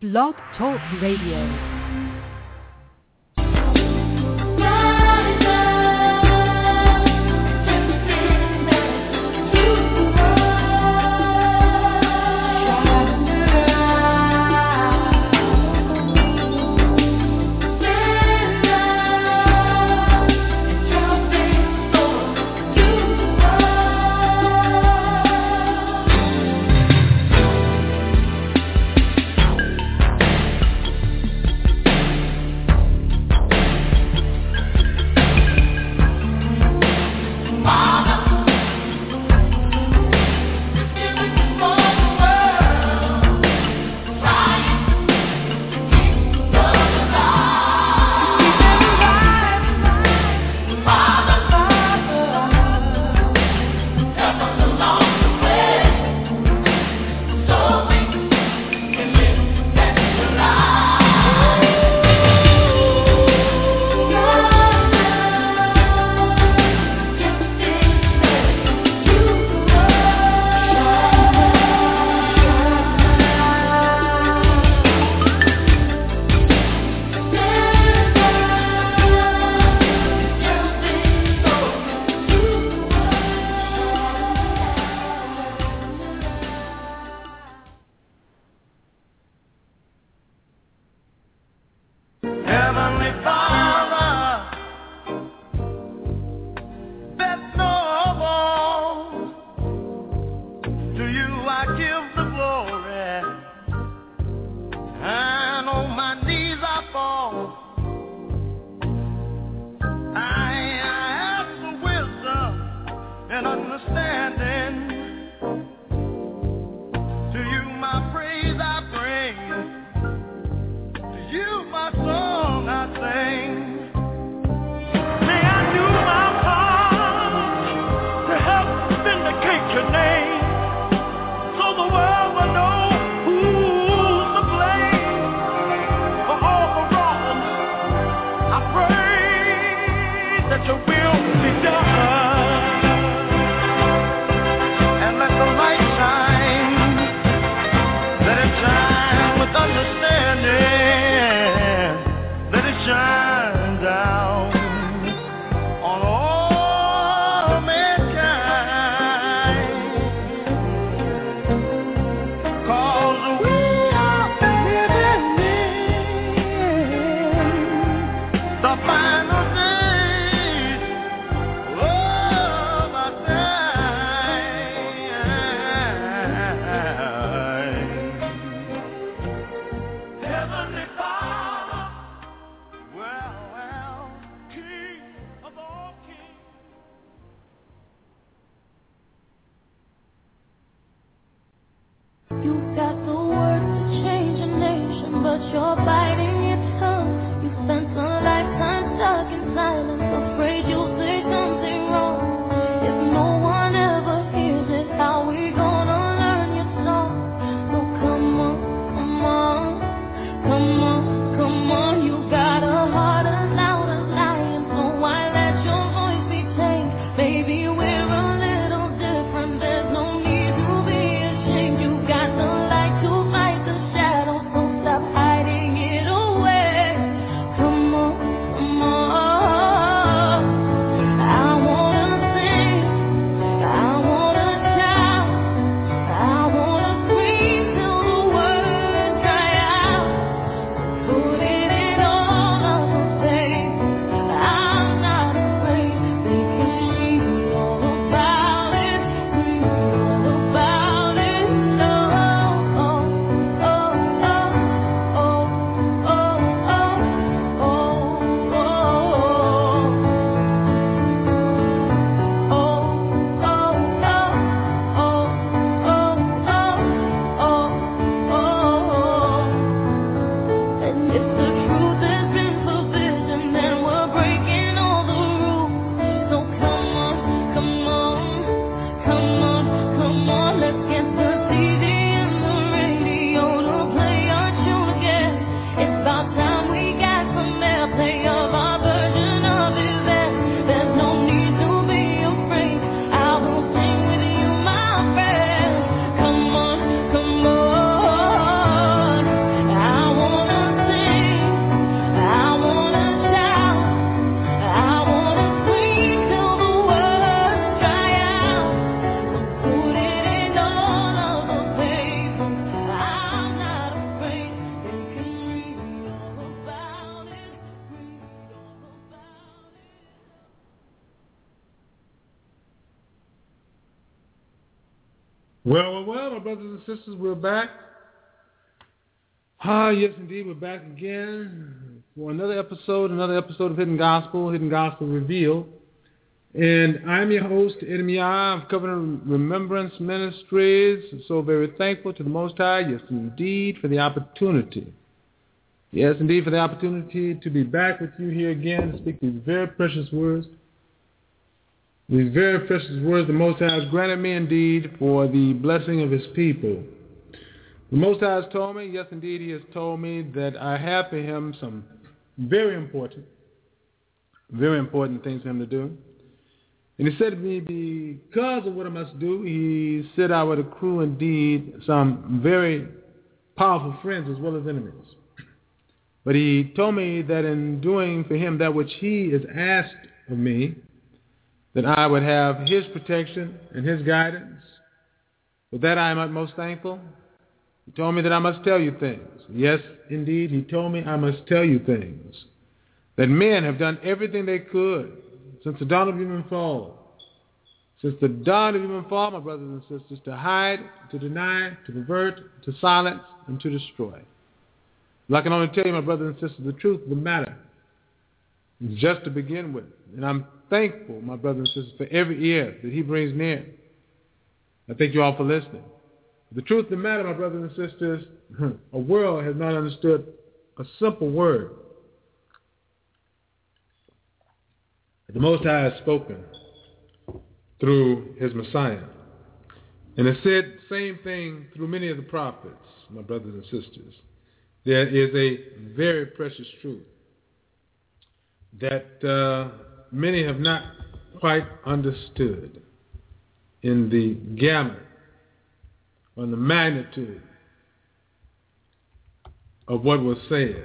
Blog Talk Radio. Well, Well, my brothers and sisters, we're back. Yes, indeed, we're back again for another episode of Hidden Gospel Revealed. And I'm your host, Eddie of Covenant Remembrance Ministries. So very thankful to the Most High, yes, indeed, for the opportunity. Yes, indeed, for the opportunity to be back with you here again to speak these very precious words. These very precious words the Most High has granted me indeed for the blessing of His people. The Most High has told me, yes indeed, He has told me that I have for Him some very important things for Him to do. And He said to me, because of what I must do, He said I would accrue indeed some very powerful friends as well as enemies. But He told me that in doing for Him that which He has asked of me, that I would have His protection and His guidance. For that I am utmost thankful. He told me that I must tell you things. Yes, indeed, He told me I must tell you things. That men have done everything they could since the dawn of human fall. Since the dawn of human fall, my brothers and sisters, to hide, to deny, to pervert, to silence, and to destroy. Well, I can only tell you, my brothers and sisters, the truth of the matter. Just to begin with. And I'm thankful, my brothers and sisters, for every ear that He brings near. I thank you all for listening. The truth of the matter, my brothers and sisters, a world has not understood a simple word. The Most High has spoken through His Messiah. And has said the same thing through many of the prophets, my brothers and sisters. There is a very precious truth that many have not quite understood in the gamut, on the magnitude of what was said.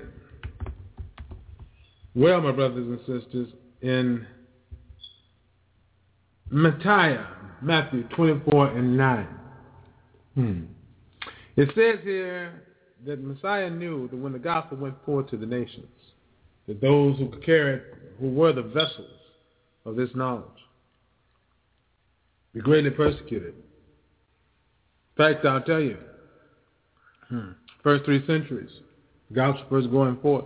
Well, my brothers and sisters, in Matthew 24:9, it says here that Messiah knew that when the gospel went forth to the nations, that those who were the vessels of this knowledge, be greatly persecuted. In fact, I'll tell you, first 3 centuries, the gospel was going forth.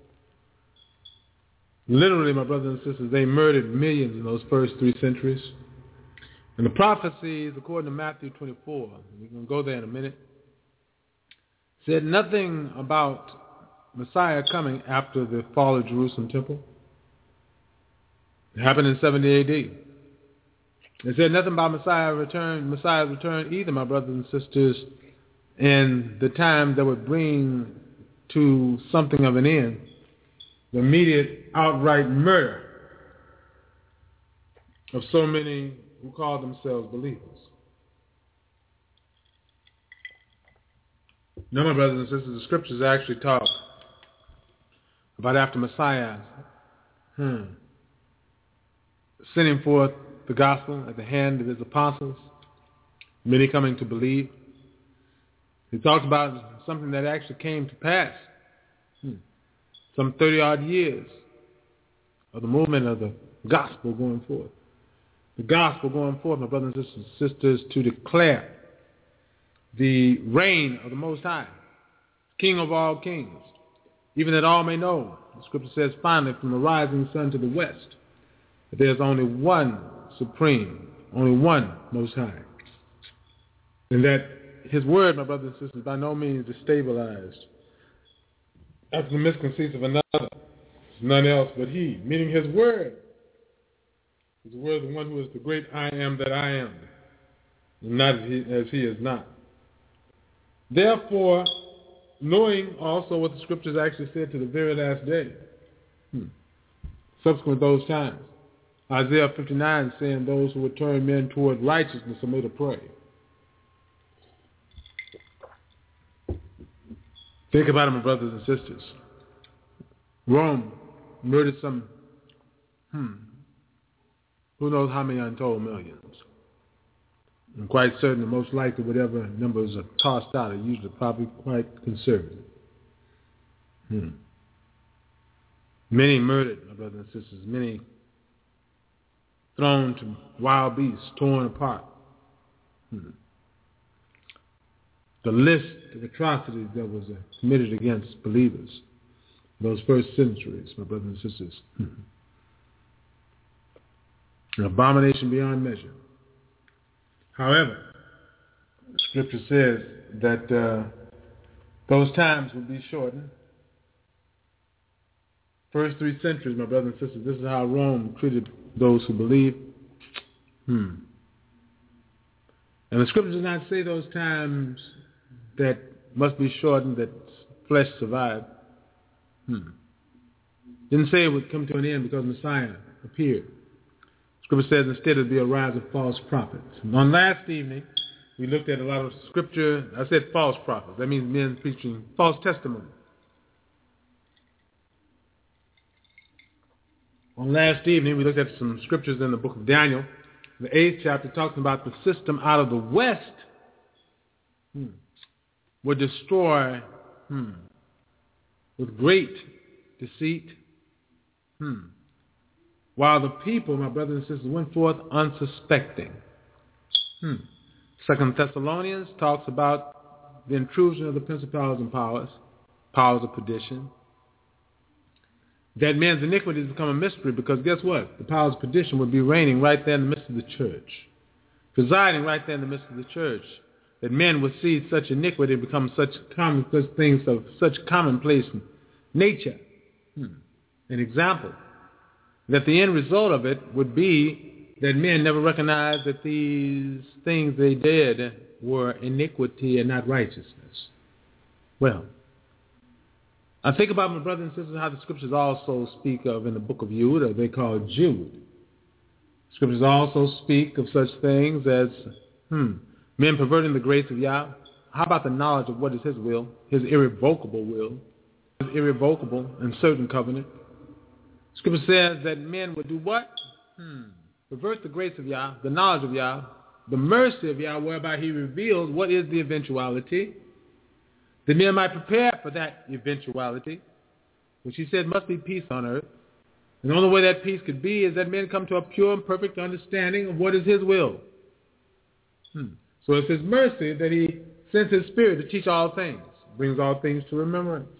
Literally, my brothers and sisters, they murdered millions in those first 3 centuries. And the prophecies, according to Matthew 24, we're going to go there in a minute, said nothing about Messiah coming after the fall of Jerusalem temple. It happened in 70 A.D. It said nothing about Messiah's return either, my brothers and sisters, in the time that would bring to something of an end the immediate outright murder of so many who call themselves believers. No, my brothers and sisters, the scriptures actually talk about after Messiah sending forth the gospel at the hand of His apostles, many coming to believe. He talked about something that actually came to pass. Some 30-odd years of the movement of the gospel going forth. The gospel going forth, my brothers and sisters, to declare the reign of the Most High, King of all kings, even that all may know. The scripture says finally from the rising sun to the west, that there's only one supreme, only one Most High. And that His word, my brothers and sisters, by no means is stabilized after the misconceits of another. It's none else but He, meaning His word. His word is the one who is the great I am that I am, and not as He is not. Therefore, knowing also what the scriptures actually said to the very last day, subsequent to those times, Isaiah 59 saying those who would turn men toward righteousness are made a prey. Think about it, my brothers and sisters. Rome murdered some, who knows how many untold millions. I'm quite certain that most likely whatever numbers are tossed out are usually probably quite conservative. Many murdered, my brothers and sisters. Many thrown to wild beasts, torn apart. the list of atrocities that was committed against believers those first centuries, my brothers and sisters. An abomination beyond measure. However, Scripture says that those times will be shortened. First 3 centuries, my brothers and sisters, this is how Rome treated those who believe. And the Scripture does not say those times that must be shortened, that flesh survived. Didn't say it would come to an end because Messiah appeared. Scripture says instead it would be a rise of false prophets. And on last evening, we looked at a lot of Scripture. I said false prophets. That means men preaching false testimony. On last evening, we looked at some Scriptures in the book of Daniel. The 8th chapter talking about the system out of the west would destroy with great deceit. While the people, my brothers and sisters, went forth unsuspecting. 2 Thessalonians talks about the intrusion of the principalities and powers of perdition. That man's iniquity has become a mystery because guess what? The powers of perdition would be reigning right there in the midst of the church. Presiding right there in the midst of the church. That men would see such iniquity become such things of such commonplace nature. An example. That the end result of it would be that men never recognized that these things they did were iniquity and not righteousness. Well, I think about, my brothers and sisters, how the Scriptures also speak of in the book of Jude, or they call it Jude. Scriptures also speak of such things as men perverting the grace of Yah. How about the knowledge of what is His will, His irrevocable will, His irrevocable and certain covenant? Scripture says that men would do what? Pervert the grace of Yah, the knowledge of Yah, the mercy of Yah, whereby He reveals what is the eventuality. The men might prepare for that eventuality, which He said must be peace on earth. And the only way that peace could be is that men come to a pure and perfect understanding of what is His will. So it's His mercy that He sends His Spirit to teach all things, brings all things to remembrance.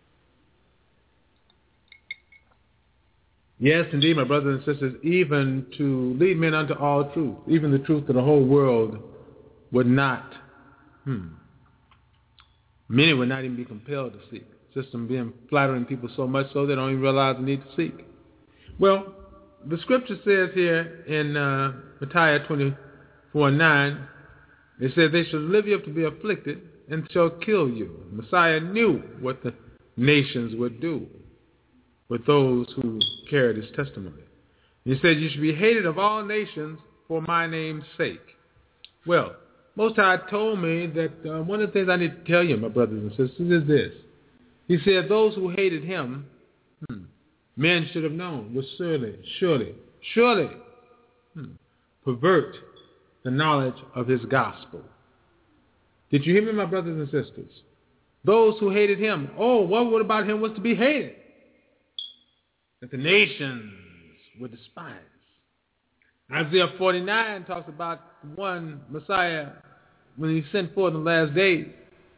Yes, indeed, my brothers and sisters, even to lead men unto all truth, even the truth that the whole world would not, many would not even be compelled to seek. System being flattering people so much so they don't even realize the need to seek. Well, the Scripture says here in Matthew 24:9, it says, they shall deliver you up to be afflicted and shall kill you. Messiah knew what the nations would do with those who carried His testimony. He said, you should be hated of all nations for my name's sake. Well, Most High told me that one of the things I need to tell you, my brothers and sisters, is this. He said those who hated Him, men should have known, would surely pervert the knowledge of His gospel. Did you hear me, my brothers and sisters? Those who hated Him, what about Him was to be hated? That the nations would despise. Isaiah 49 talks about one Messiah when He sent forth in the last days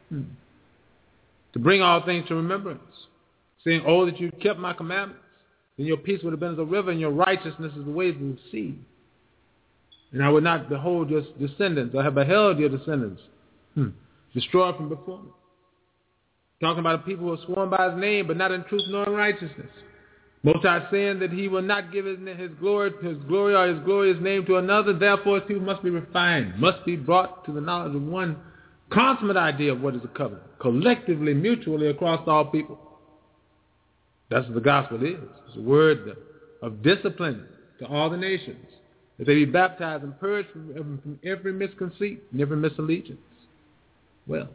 to bring all things to remembrance, saying, that you kept my commandments, then your peace would have been as a river, and your righteousness is the waves of the sea. And I would not behold your descendants. I have beheld your descendants destroyed from before me. Talking about a people who have sworn by His name, but not in truth nor in righteousness. Most High saying that He will not give his glory or His glorious name to another. Therefore, His people must be refined, must be brought to the knowledge of one consummate idea of what is a covenant, collectively, mutually, across all people. That's what the gospel is. It's a word of discipline to all the nations, that they be baptized and purged from every misconceit and every misallegiance. Well,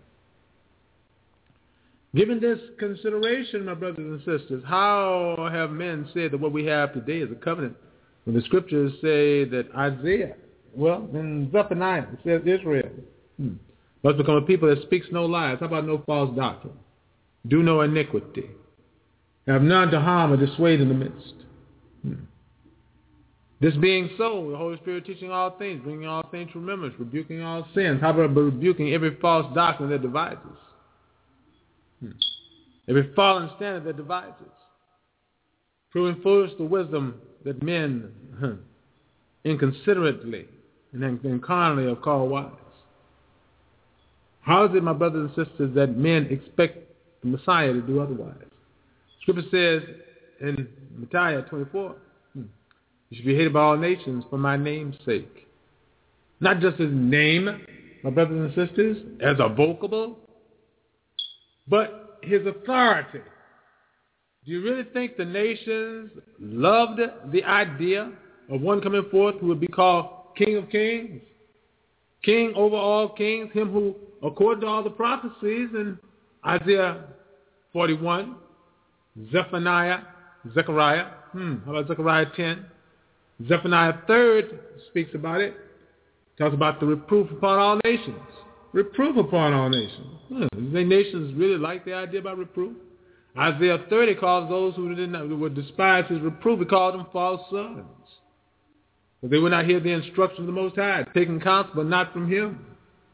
given this consideration, my brothers and sisters, how have men said that what we have today is a covenant? When the Scriptures say that Isaiah, in Zephaniah, it says Israel must become a people that speaks no lies. How about no false doctrine? Do no iniquity. Have none to harm or dissuade in the midst. This being so, the Holy Spirit teaching all things, bringing all things to remembrance, rebuking all sins, how about rebuking every false doctrine that divides us? Every fallen standard that divides us. Proving foolish the wisdom that men inconsiderately and carnally are called wise. How is it, my brothers and sisters, that men expect the Messiah to do otherwise? Scripture says in Matthew 24, you should be hated by all nations for my name's sake. Not just his name, my brothers and sisters, as a vocable, but his authority. Do you really think the nations loved the idea of one coming forth who would be called King of Kings? King over all kings, him who, according to all the prophecies in Isaiah 41, Zechariah, how about Zechariah 10? Zephaniah 3rd speaks about it. Talks about the reproof upon all nations. Reproof upon all nations. The nations really like the idea about reproof. Isaiah 30 calls those who would despise his reproof, he called them false sons. But they would not hear the instruction of the Most High, taking counsel but not from him.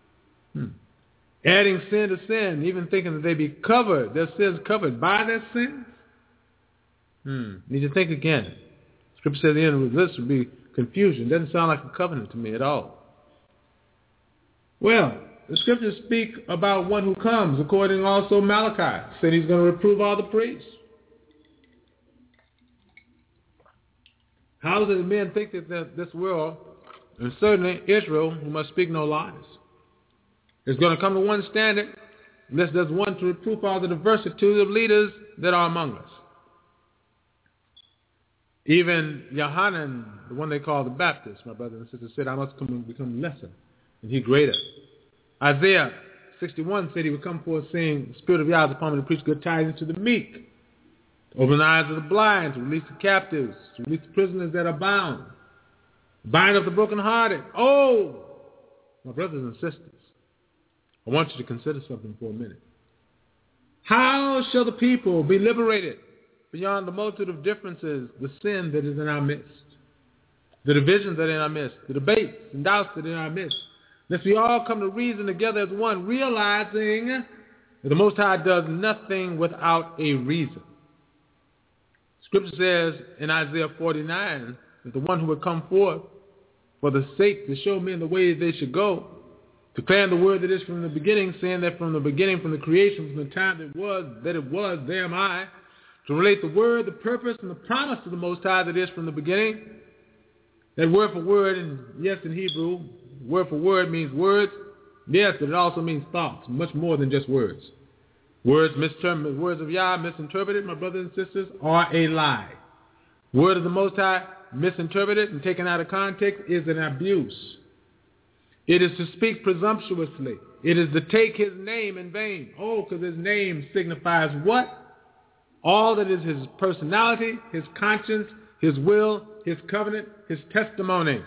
Adding sin to sin, even thinking that they be covered, their sins covered by their sins. Need to think again. Scripture says the end of this would be confusion. Doesn't sound like a covenant to me at all. Well, the scriptures speak about one who comes, according also Malachi, said he's going to reprove all the priests. How does men think that this world, and certainly Israel, who must speak no lies, is going to come to one standard, unless there's one to reprove all the diversity of leaders that are among us? Even Yohanan, the one they call the Baptist, my brothers and sisters, said, I must come and become lesser, and he greater. Isaiah 61 said he would come forth saying, the Spirit of Yahweh is upon me to preach good tidings to the meek, to open the eyes of the blind, to release the captives, to release the prisoners that are bound, bind up the brokenhearted. Oh, my brothers and sisters, I want you to consider something for a minute. How shall the people be liberated beyond the multitude of differences, the sin that is in our midst, the divisions that are in our midst, the debates and doubts that are in our midst? Unless we all come to reason together as one, realizing that the Most High does nothing without a reason. Scripture says in Isaiah 49 that the one who would come forth for the sake to show men the way they should go, declaring the word that is from the beginning, saying that from the beginning, from the creation, from the time that it was, there am I, to relate the word, the purpose, and the promise of the Most High that is from the beginning. That word for word, and yes, in Hebrew, word for word means words. Yes, but it also means thoughts, much more than just words. Words of Yah misinterpreted, my brothers and sisters, are a lie. Word of the Most High misinterpreted and taken out of context is an abuse. It is to speak presumptuously. It is to take his name in vain. Oh, because his name signifies what? All that is his personality, his conscience, his will, his covenant, his testimony.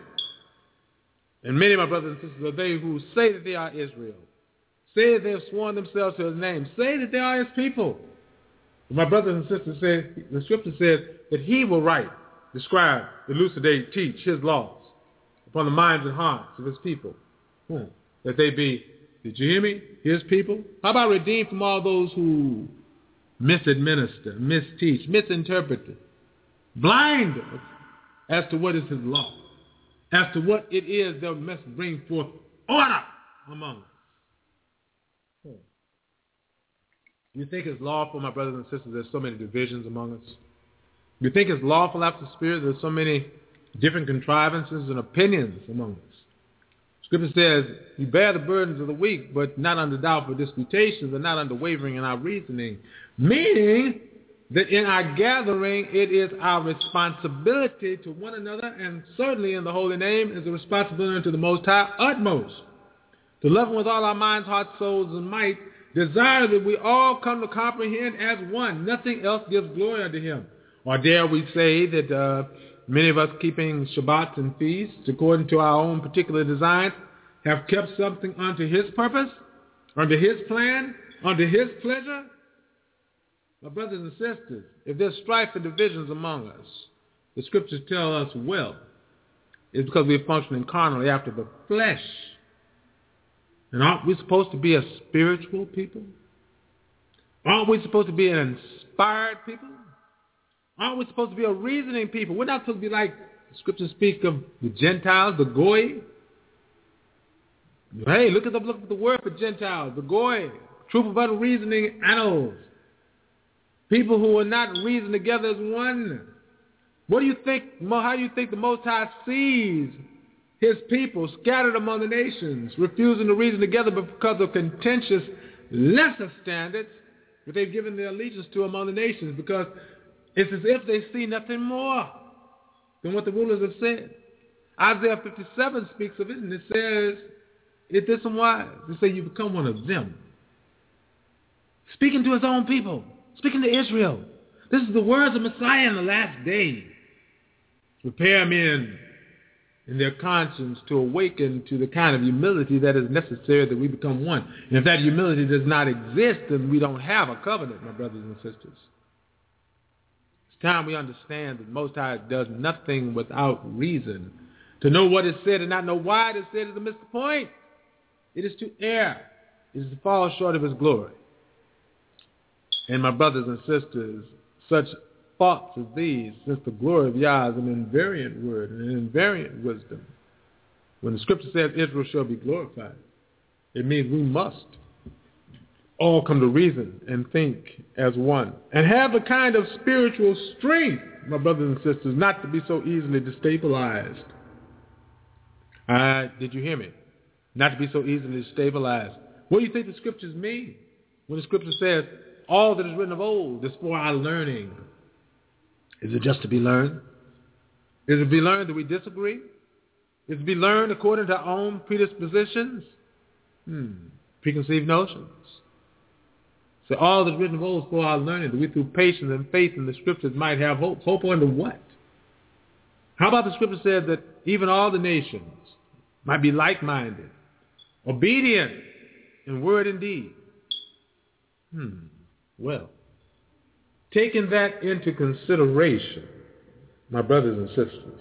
And many of my brothers and sisters are they who say that they are Israel, say that they have sworn themselves to his name, say that they are his people. But my brothers and sisters say, the scripture says that he will write, describe, elucidate, teach his laws upon the minds and hearts of his people. That they be, did you hear me? His people. How about redeemed from all those who misadminister, misteach, misinterpret, blind as to what is his law, as to what it is that must bring forth order among us. You think it's lawful, my brothers and sisters, there's so many divisions among us? You think it's lawful after the Spirit, there's so many different contrivances and opinions among us? Scripture says, we bear the burdens of the weak, but not under doubtful disputations and not under wavering in our reasoning. Meaning that in our gathering, it is our responsibility to one another, and certainly in the holy name is a responsibility to the Most High utmost, to love him with all our minds, hearts, souls, and might, desire that we all come to comprehend as one. Nothing else gives glory unto him. Or dare we say that many of us keeping Shabbats and feasts according to our own particular designs have kept something unto his purpose, unto his plan, unto his pleasure? My brothers and sisters, if there's strife and divisions among us, the scriptures tell us well is because we're functioning carnally after the flesh. And aren't we supposed to be a spiritual people? Aren't we supposed to be an inspired people? Aren't we supposed to be a reasoning people? We're not supposed to be like the scriptures speak of the Gentiles, the Goy. Hey, look at the word for Gentiles, the Goy, troop of unreasoning animals. People who will not reason together as one. What do you think? How do you think the Most High sees his people scattered among the nations, refusing to reason together because of contentious lesser standards that they've given their allegiance to among the nations? Because it's as if they see nothing more than what the rulers have said. Isaiah 57 speaks of it, and it says, it is unwise to say you become one of them. Speaking to his own people, speaking to Israel. This is the words of Messiah in the last days. Prepare men in their conscience to awaken to the kind of humility that is necessary that we become one. And if that humility does not exist, then we don't have a covenant, my brothers and sisters. It's time we understand that Most High does nothing without reason. To know what is said and not know why it is said is to miss the point. It is to err. It is to fall short of his glory. And my brothers and sisters, such thoughts as these, since the glory of Yah is an invariant word and an invariant wisdom, when the scripture says Israel shall be glorified, it means we must all come to reason and think as one. And have the kind of spiritual strength, my brothers and sisters, not to be so easily destabilized. Did you hear me? Not to be so easily destabilized. What do you think the scriptures mean when the scripture says, all that is written of old is for our learning? Is it just to be learned? Is it to be learned that we disagree? Is it to be learned according to our own predispositions? Preconceived notions. So all that is written of old is for our learning, that we through patience and faith in the scriptures might have hope. Hope under what? How about the scripture said that even all the nations might be like-minded, obedient in word and deed? Well, taking that into consideration, my brothers and sisters,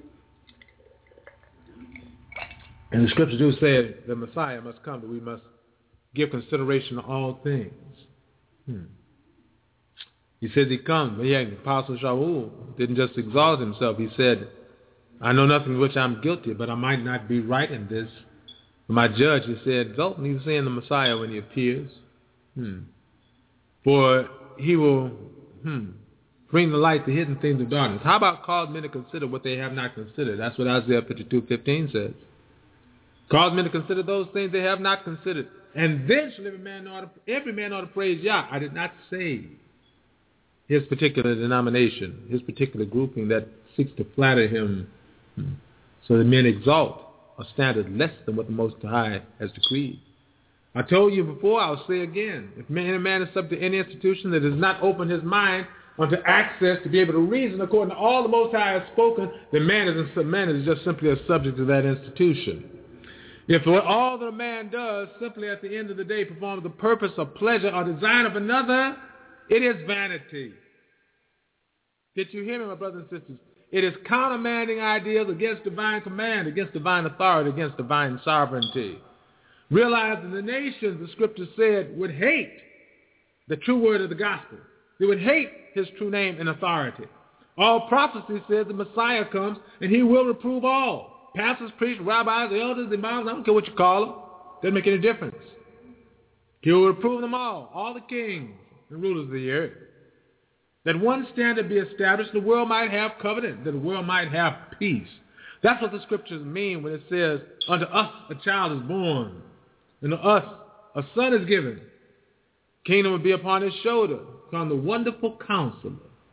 and the scriptures do say the Messiah must come, that we must give consideration to all things. He says he comes, but yet Apostle Shaul didn't just exalt himself. He said, I know nothing of which I'm guilty, but I might not be right in this. My judge, he said, exalt me, he's saying the Messiah when he appears. For he will bring the light to hidden things of darkness. How about cause men to consider what they have not considered? That's what Isaiah 52:15 says. Cause men to consider those things they have not considered. And then shall every man ought to praise Yah. I did not say his particular denomination, his particular grouping that seeks to flatter him, so that men exalt a standard less than what the Most High has decreed. I told you before, I'll say again, if any man is subject to any institution that does not open his mind unto access to be able to reason according to all the Most High has spoken, then man is just simply a subject to that institution. If all that a man does simply at the end of the day performs the purpose or pleasure or design of another, it is vanity. Did you hear me, my brothers and sisters? It is countermanding ideas against divine command, against divine authority, against divine sovereignty. Realize that the nations, the scripture said, would hate the true word of the gospel. They would hate his true name and authority. All prophecy says the Messiah comes and he will reprove all. Pastors, priests, rabbis, elders, imams, I don't care what you call them. Doesn't make any difference. He will reprove them all the kings and rulers of the earth. That one standard be established, the world might have covenant, that the world might have peace. That's what the scriptures mean when it says, unto us a child is born, and to us a son is given. Kingdom will be upon his shoulder, called the Wonderful Counselor,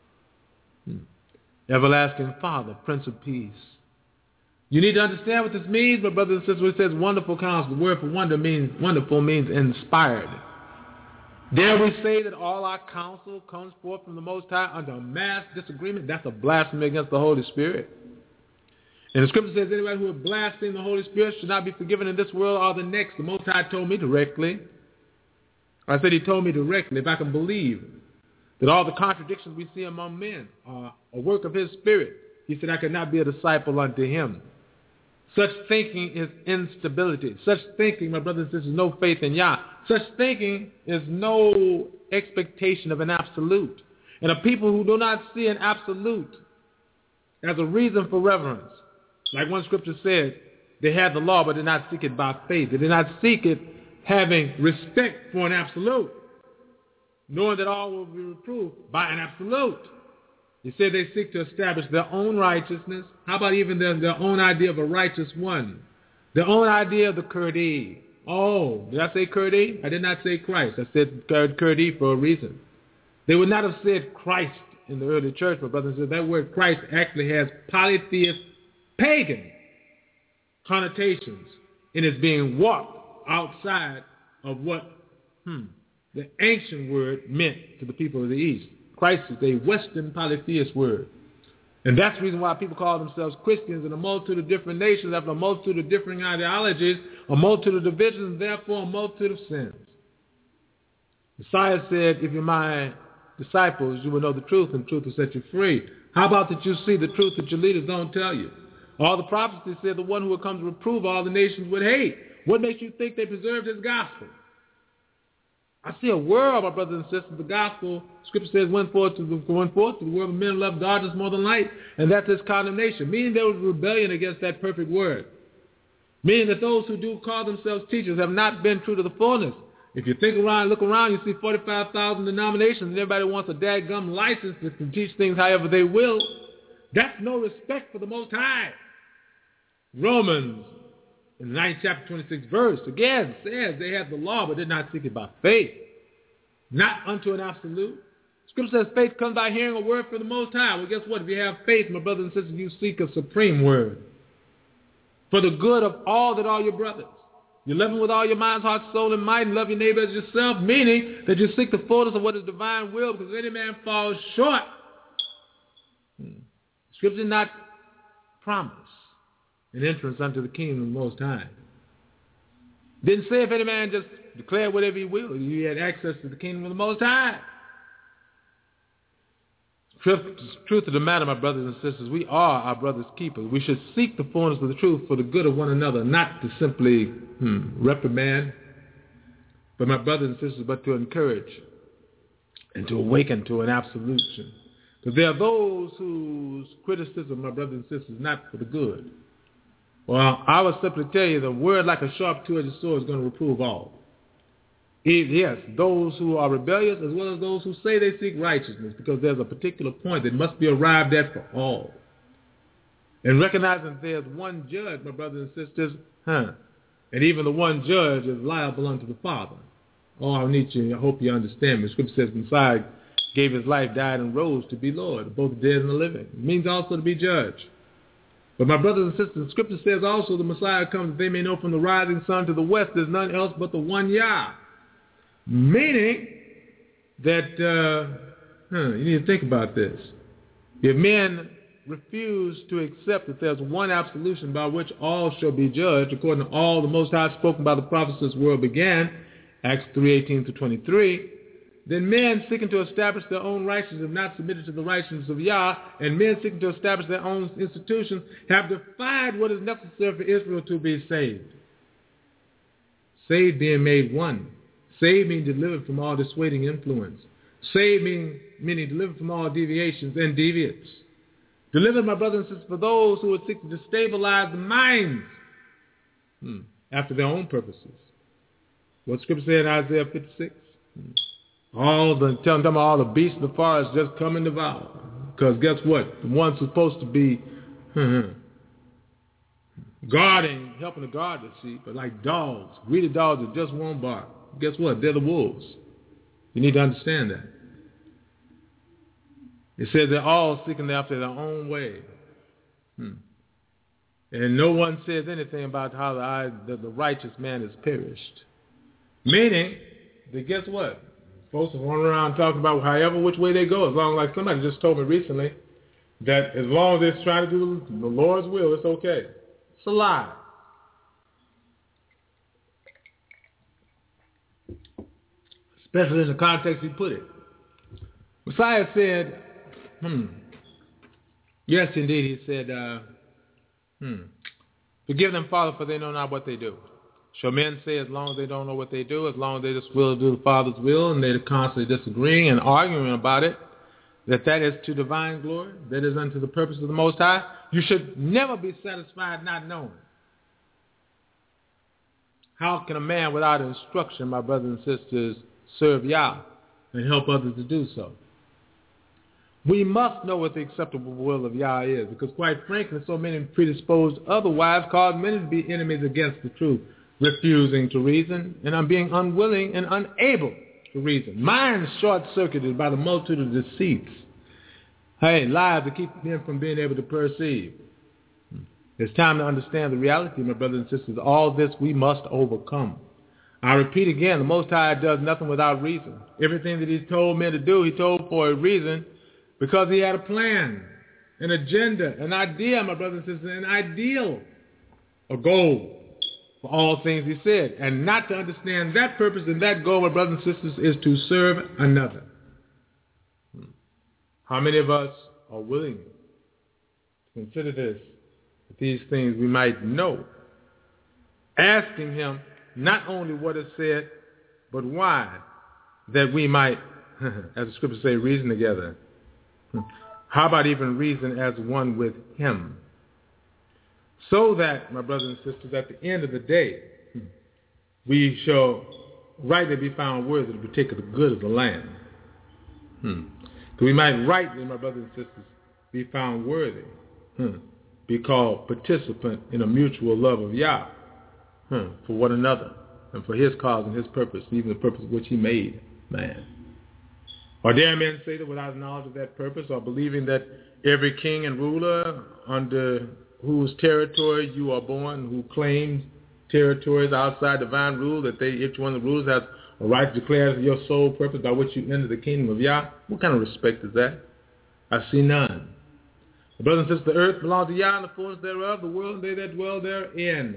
Everlasting Father, Prince of Peace. You need to understand what this means, my brothers and sisters. When it says wonderful counsel, the word for wonderful means inspired. Dare we say that all our counsel comes forth from the Most High under a mass disagreement? That's a blasphemy against the Holy Spirit. And the scripture says anybody who would blaspheme the Holy Spirit should not be forgiven in this world or the next. The Most High told me directly. I said he told me directly, if I can believe that all the contradictions we see among men are a work of his Spirit, he said I could not be a disciple unto him. Such thinking is instability. Such thinking, my brothers and sisters, is no faith in Yah. Such thinking is no expectation of an absolute. And a people who do not see an absolute as a reason for reverence, like one scripture said, they had the law but did not seek it by faith. They did not seek it having respect for an absolute, knowing that all will be reproved by an absolute. He said they seek to establish their own righteousness. How about even their own idea of a righteous one? Their own idea of the Kurdi. Oh, did I say Kurdi? I did not say Christ. I said Kurdi for a reason. They would not have said Christ in the early church, my brothers and sisters. That word Christ actually has polytheist, pagan connotations in its being walked outside of what the ancient word meant to the people of the East. Christ is a Western polytheist word. And that's the reason why people call themselves Christians in a multitude of different nations, after a multitude of different ideologies, a multitude of divisions, and therefore a multitude of sins. Messiah said, if you're my disciples, you will know the truth, and the truth will set you free. How about that you see the truth that your leaders don't tell you? All the prophecies said the one who would come to reprove all the nations would hate. What makes you think they preserved his gospel? I see a world, my brothers and sisters, the gospel, Scripture says, went forth to the world of men love darkness more than light, and that's his condemnation, meaning there was rebellion against that perfect word, meaning that those who do call themselves teachers have not been true to the fullness. If you look around, you see 45,000 denominations, and everybody wants a dadgum license to teach things however they will. That's no respect for the Most High. Romans, in the 9th chapter, 26th verse, again says they had the law but did not seek it by faith, not unto an absolute. Scripture says faith comes by hearing a word from the Most High. Well, guess what? If you have faith, my brothers and sisters, you seek a supreme word for the good of all that are your brothers. You love him with all your mind, heart, soul, and might, and love your neighbor as yourself, meaning that you seek the fullness of what is divine will, because if any man falls short, Scripture did not promise an entrance unto the kingdom of the Most High. Didn't say if any man just declare whatever he will, you had access to the kingdom of the Most High. Truth of the matter, my brothers and sisters, we are our brother's keepers. We should seek the fullness of the truth for the good of one another, not to simply reprimand, but my brothers and sisters, but to encourage and to awaken to an absolution. Because there are those whose criticism, my brothers and sisters, is not for the good. Well, I will simply tell you, the word like a sharp two-edged sword is going to reprove all. Yes, those who are rebellious as well as those who say they seek righteousness, because there's a particular point that must be arrived at for all. And recognizing that there's one judge, my brothers and sisters, and even the one judge is liable unto the Father. Oh, I hope you understand me. Scripture says Messiah gave his life, died, and rose to be Lord, both the dead and the living. It means also to be judge. But my brothers and sisters, the Scripture says also the Messiah comes that they may know from the rising sun to the west there's none else but the one Yah. Meaning that, you need to think about this. If men refuse to accept that there's one absolution by which all shall be judged, according to all the Most High spoken by the prophets since the world began, Acts 3:18-23, then men seeking to establish their own righteousness have not submitted to the righteousness of Yah, and men seeking to establish their own institutions have defied what is necessary for Israel to be saved. Saved being made one. Saved meaning delivered from all dissuading influence. Saved meaning delivered from all deviations and deviates. Delivered, my brothers and sisters, for those who would seek to destabilize the minds after their own purposes. What Scripture said in Isaiah 56? All the beasts of the forest just come and devour. Because guess what? The ones who are supposed to be guarding, helping to guard the sheep, but like dogs, greedy dogs that just won't bark. Guess what? They're the wolves. You need to understand that. It says they're all seeking after their own way. And no one says anything about how the righteous man has perished. Meaning that guess what? Folks are running around talking about however which way they go, as long as, like somebody just told me recently, that as long as they're trying to do the Lord's will, it's okay. It's a lie. Especially in the context he put it. Messiah said, yes, indeed, he said, Forgive them, Father, for they know not what they do. Shall men say, as long as they don't know what they do, as long as they just will do the Father's will, and they're constantly disagreeing and arguing about it, that is to divine glory, that is unto the purpose of the Most High? You should never be satisfied not knowing. How can a man without instruction, my brothers and sisters, serve Yah and help others to do so? We must know what the acceptable will of Yah is, because quite frankly, so many predisposed otherwise cause many to be enemies against the truth, refusing to reason, and I'm being unwilling and unable to reason. Minds short-circuited by the multitude of deceits. Lies to keep them from being able to perceive. It's time to understand the reality, my brothers and sisters. All this we must overcome. I repeat again, the Most High does nothing without reason. Everything that He's told men to do, He told for a reason, because He had a plan, an agenda, an idea, my brothers and sisters, an ideal, a goal for all things He said. And not to understand that purpose and that goal, my brothers and sisters, is to serve another. How many of us are willing to consider this? These things we might know. Asking Him not only what is said, but why, that we might, as the scriptures say, reason together. How about even reason as one with Him? So that, my brothers and sisters, at the end of the day, we shall rightly be found worthy to partake of the good of the land. So we might rightly, my brothers and sisters, be found worthy. Be called participant in a mutual love of Yah for one another and for His cause and His purpose, even the purpose which He made man. Or dare men say that without knowledge of that purpose, or believing that every king and ruler under whose territory you are born, who claims territories outside divine rule, that each one of the rulers has a right to declare as your sole purpose by which you enter the kingdom of Yah? What kind of respect is that? I see none. The brothers and sisters, the earth belongs to Yah and the fullness thereof, the world and they that dwell therein.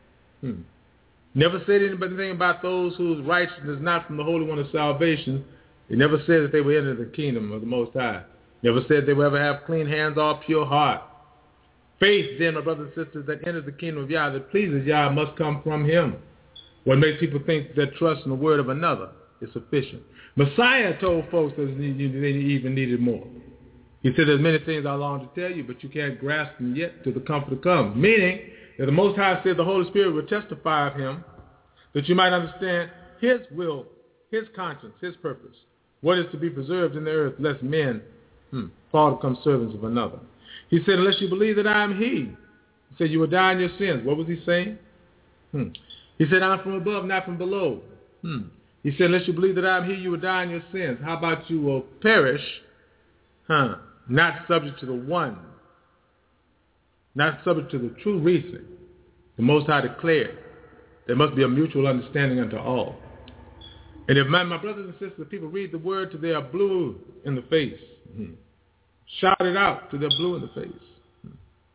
Never said anything about those whose righteousness is not from the Holy One of salvation. He never said that they will enter the kingdom of the Most High. Never said they will ever have clean hands or pure heart. Faith, then, my brothers and sisters, that enters the kingdom of Yah, that pleases Yah, must come from Him. What makes people think that trust in the word of another is sufficient? Messiah told folks that they even needed more. He said, there's many things I long to tell you, but you can't grasp them yet till the Comforter comes. Meaning that the Most High said the Holy Spirit will testify of Him, that you might understand His will, His conscience, His purpose, what is to be preserved in the earth, lest men fall to become servants of another. He said, unless you believe that I am He. He said, you will die in your sins. What was He saying? He said, I'm from above, not from below. He said, unless you believe that I am He, you will die in your sins. How about you will perish, not subject to the one, not subject to the true reason. The Most High declared there must be a mutual understanding unto all. And if my brothers and sisters, people read the word till they are blue in the face, shout it out till they're blue in the face.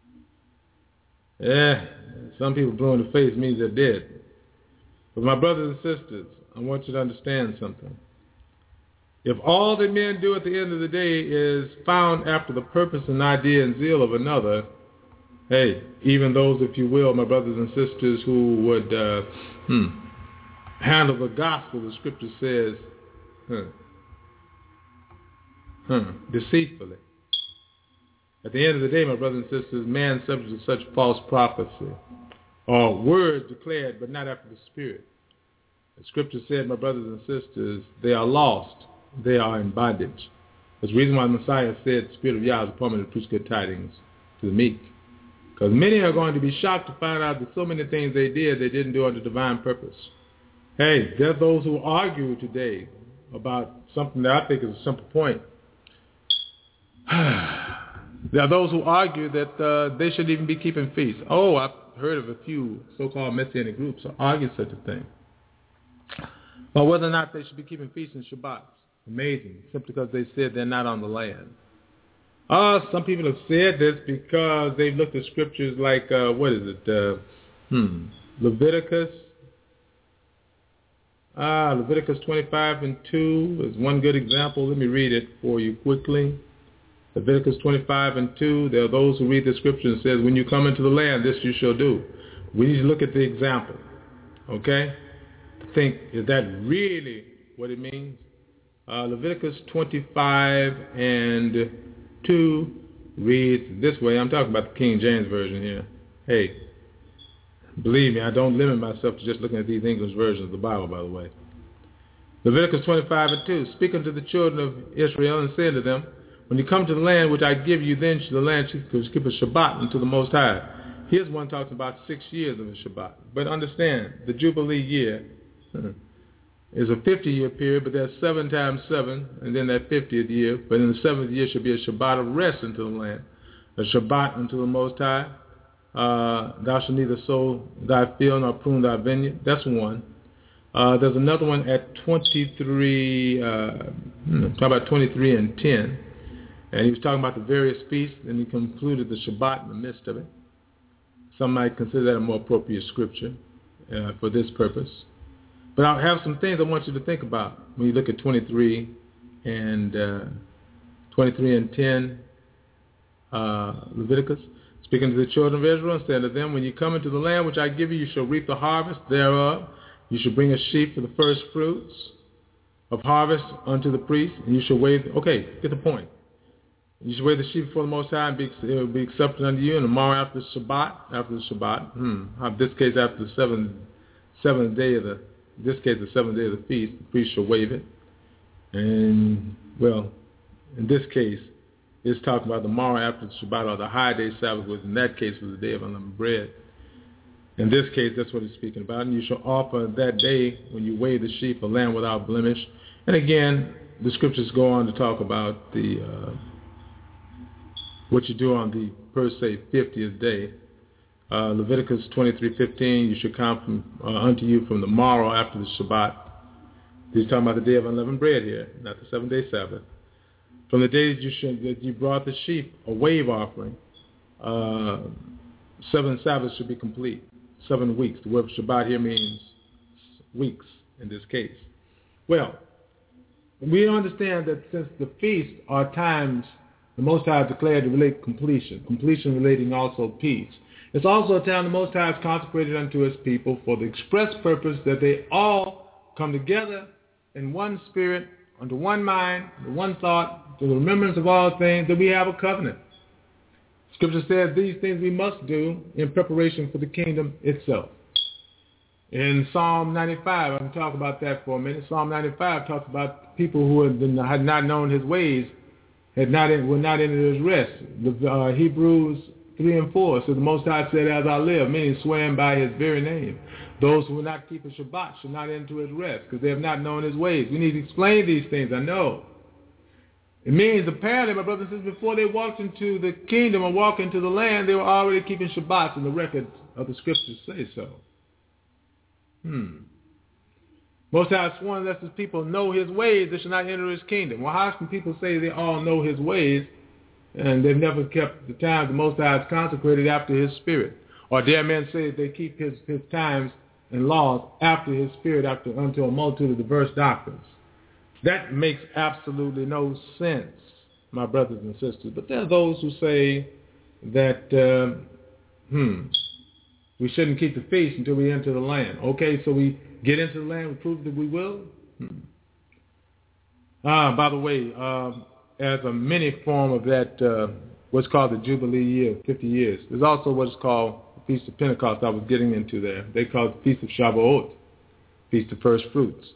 Some people blue in the face means they're dead. But my brothers and sisters, I want you to understand something. If all that men do at the end of the day is found after the purpose and idea and zeal of another, even those, if you will, my brothers and sisters, who would handle the gospel, the scripture says, deceitfully. At the end of the day, my brothers and sisters, man subject to such false prophecy, or words declared but not after the Spirit. The scripture said, my brothers and sisters, they are lost. They are in bondage. That's the reason why the Messiah said the Spirit of Yah is upon me to preach good tidings to the meek. Because many are going to be shocked to find out that so many things they did, they didn't do under divine purpose. There are those who argue today about something that I think is a simple point. There are those who argue that they shouldn't even be keeping feasts. I've heard of a few so-called Messianic groups who argue such a thing. But whether or not they should be keeping feasts and Shabbats. Amazing, simply because they said they're not on the land. Some people have said this because they've looked at scriptures like, Leviticus. Leviticus 25:2 is one good example. Let me read it for you quickly. Leviticus 25:2, there are those who read the scripture and says, when you come into the land, this you shall do. We need to look at the example, okay? To think, is that really what it means? Leviticus 25:2 reads this way. I'm talking about the King James Version here. Hey, believe me, I don't limit myself to just looking at these English versions of the Bible, by the way. Leviticus 25:2, speak unto the children of Israel and say unto them, when you come to the land which I give you, then the land shall keep a Shabbat unto the Most High. Here's one talks about 6 years of a Shabbat. But understand, the Jubilee year is a 50-year period, but there's 7 times 7, and then that 50th year. But in the 7th year should be a Shabbat of rest unto the land, a Shabbat unto the Most High. Thou shalt neither sow thy field nor prune thy vineyard. That's one. There's another one at 23, talk about 23:10. And he was talking about the various feasts, and he concluded the Shabbat in the midst of it. Some might consider that a more appropriate scripture for this purpose. But I have some things I want you to think about when you look at 23:10, Leviticus. Speaking to the children of Israel, and saying to them, when you come into the land which I give you, you shall reap the harvest thereof. You shall bring a sheaf for the first fruits of harvest unto the priest, and you shall wave. Okay, get the point. You should weigh the sheep before the Most High, and it will be accepted unto you. And tomorrow after the Shabbat, in this case after the seventh day of the feast, the priest shall wave it. And well, in this case, it's talking about the morrow after the Shabbat, or the high day Sabbath, which in that case was the day of unleavened bread. In this case, that's what it's speaking about. And you shall offer that day when you weigh the sheep a lamb without blemish. And again, the scriptures go on to talk about the what you do on the, per se, 50th day. Leviticus 23:15, you should come unto you from the morrow after the Shabbat. He's talking about the day of unleavened bread here, not the 7-day Sabbath. From the day that you brought the sheep, a wave offering, 7 Sabbaths should be complete. 7 weeks. The word Shabbat here means weeks in this case. Well, we understand that since the feasts are times the Most High declared to relate completion relating also peace. It's also a time the Most High has consecrated unto his people for the express purpose that they all come together in one spirit, under one mind, under one thought, to the remembrance of all things, that we have a covenant. Scripture says these things we must do in preparation for the kingdom itself. In Psalm 95, I'm going to talk about that for a minute. Psalm 95 talks about people who had not known his ways, were not into his rest. The Hebrews 3:4 says the Most High said, as I live, meaning swearing by his very name. Those who will not keep a Shabbat should not enter his rest, because they have not known his ways. We need to explain these things, I know. It means apparently, my brothers and sisters, before they walked into the kingdom or walked into the land, they were already keeping Shabbats, and the records of the scriptures say so. Most High has sworn unless his people know his ways, they shall not enter his kingdom. Well, how can people say they all know his ways, and they've never kept the times the Most High has consecrated after his spirit? Or dare men say that they keep his times and laws after his spirit, unto a multitude of diverse doctrines? That makes absolutely no sense, my brothers and sisters. But there are those who say that we shouldn't keep the feast until we enter the land. Okay, so we get into the land, we prove that we will? By the way, as a mini form of that, what's called the Jubilee year, 50 years, there's also what's called the Feast of Pentecost I was getting into there. They call it the Feast of Shavuot, Feast of First Fruits.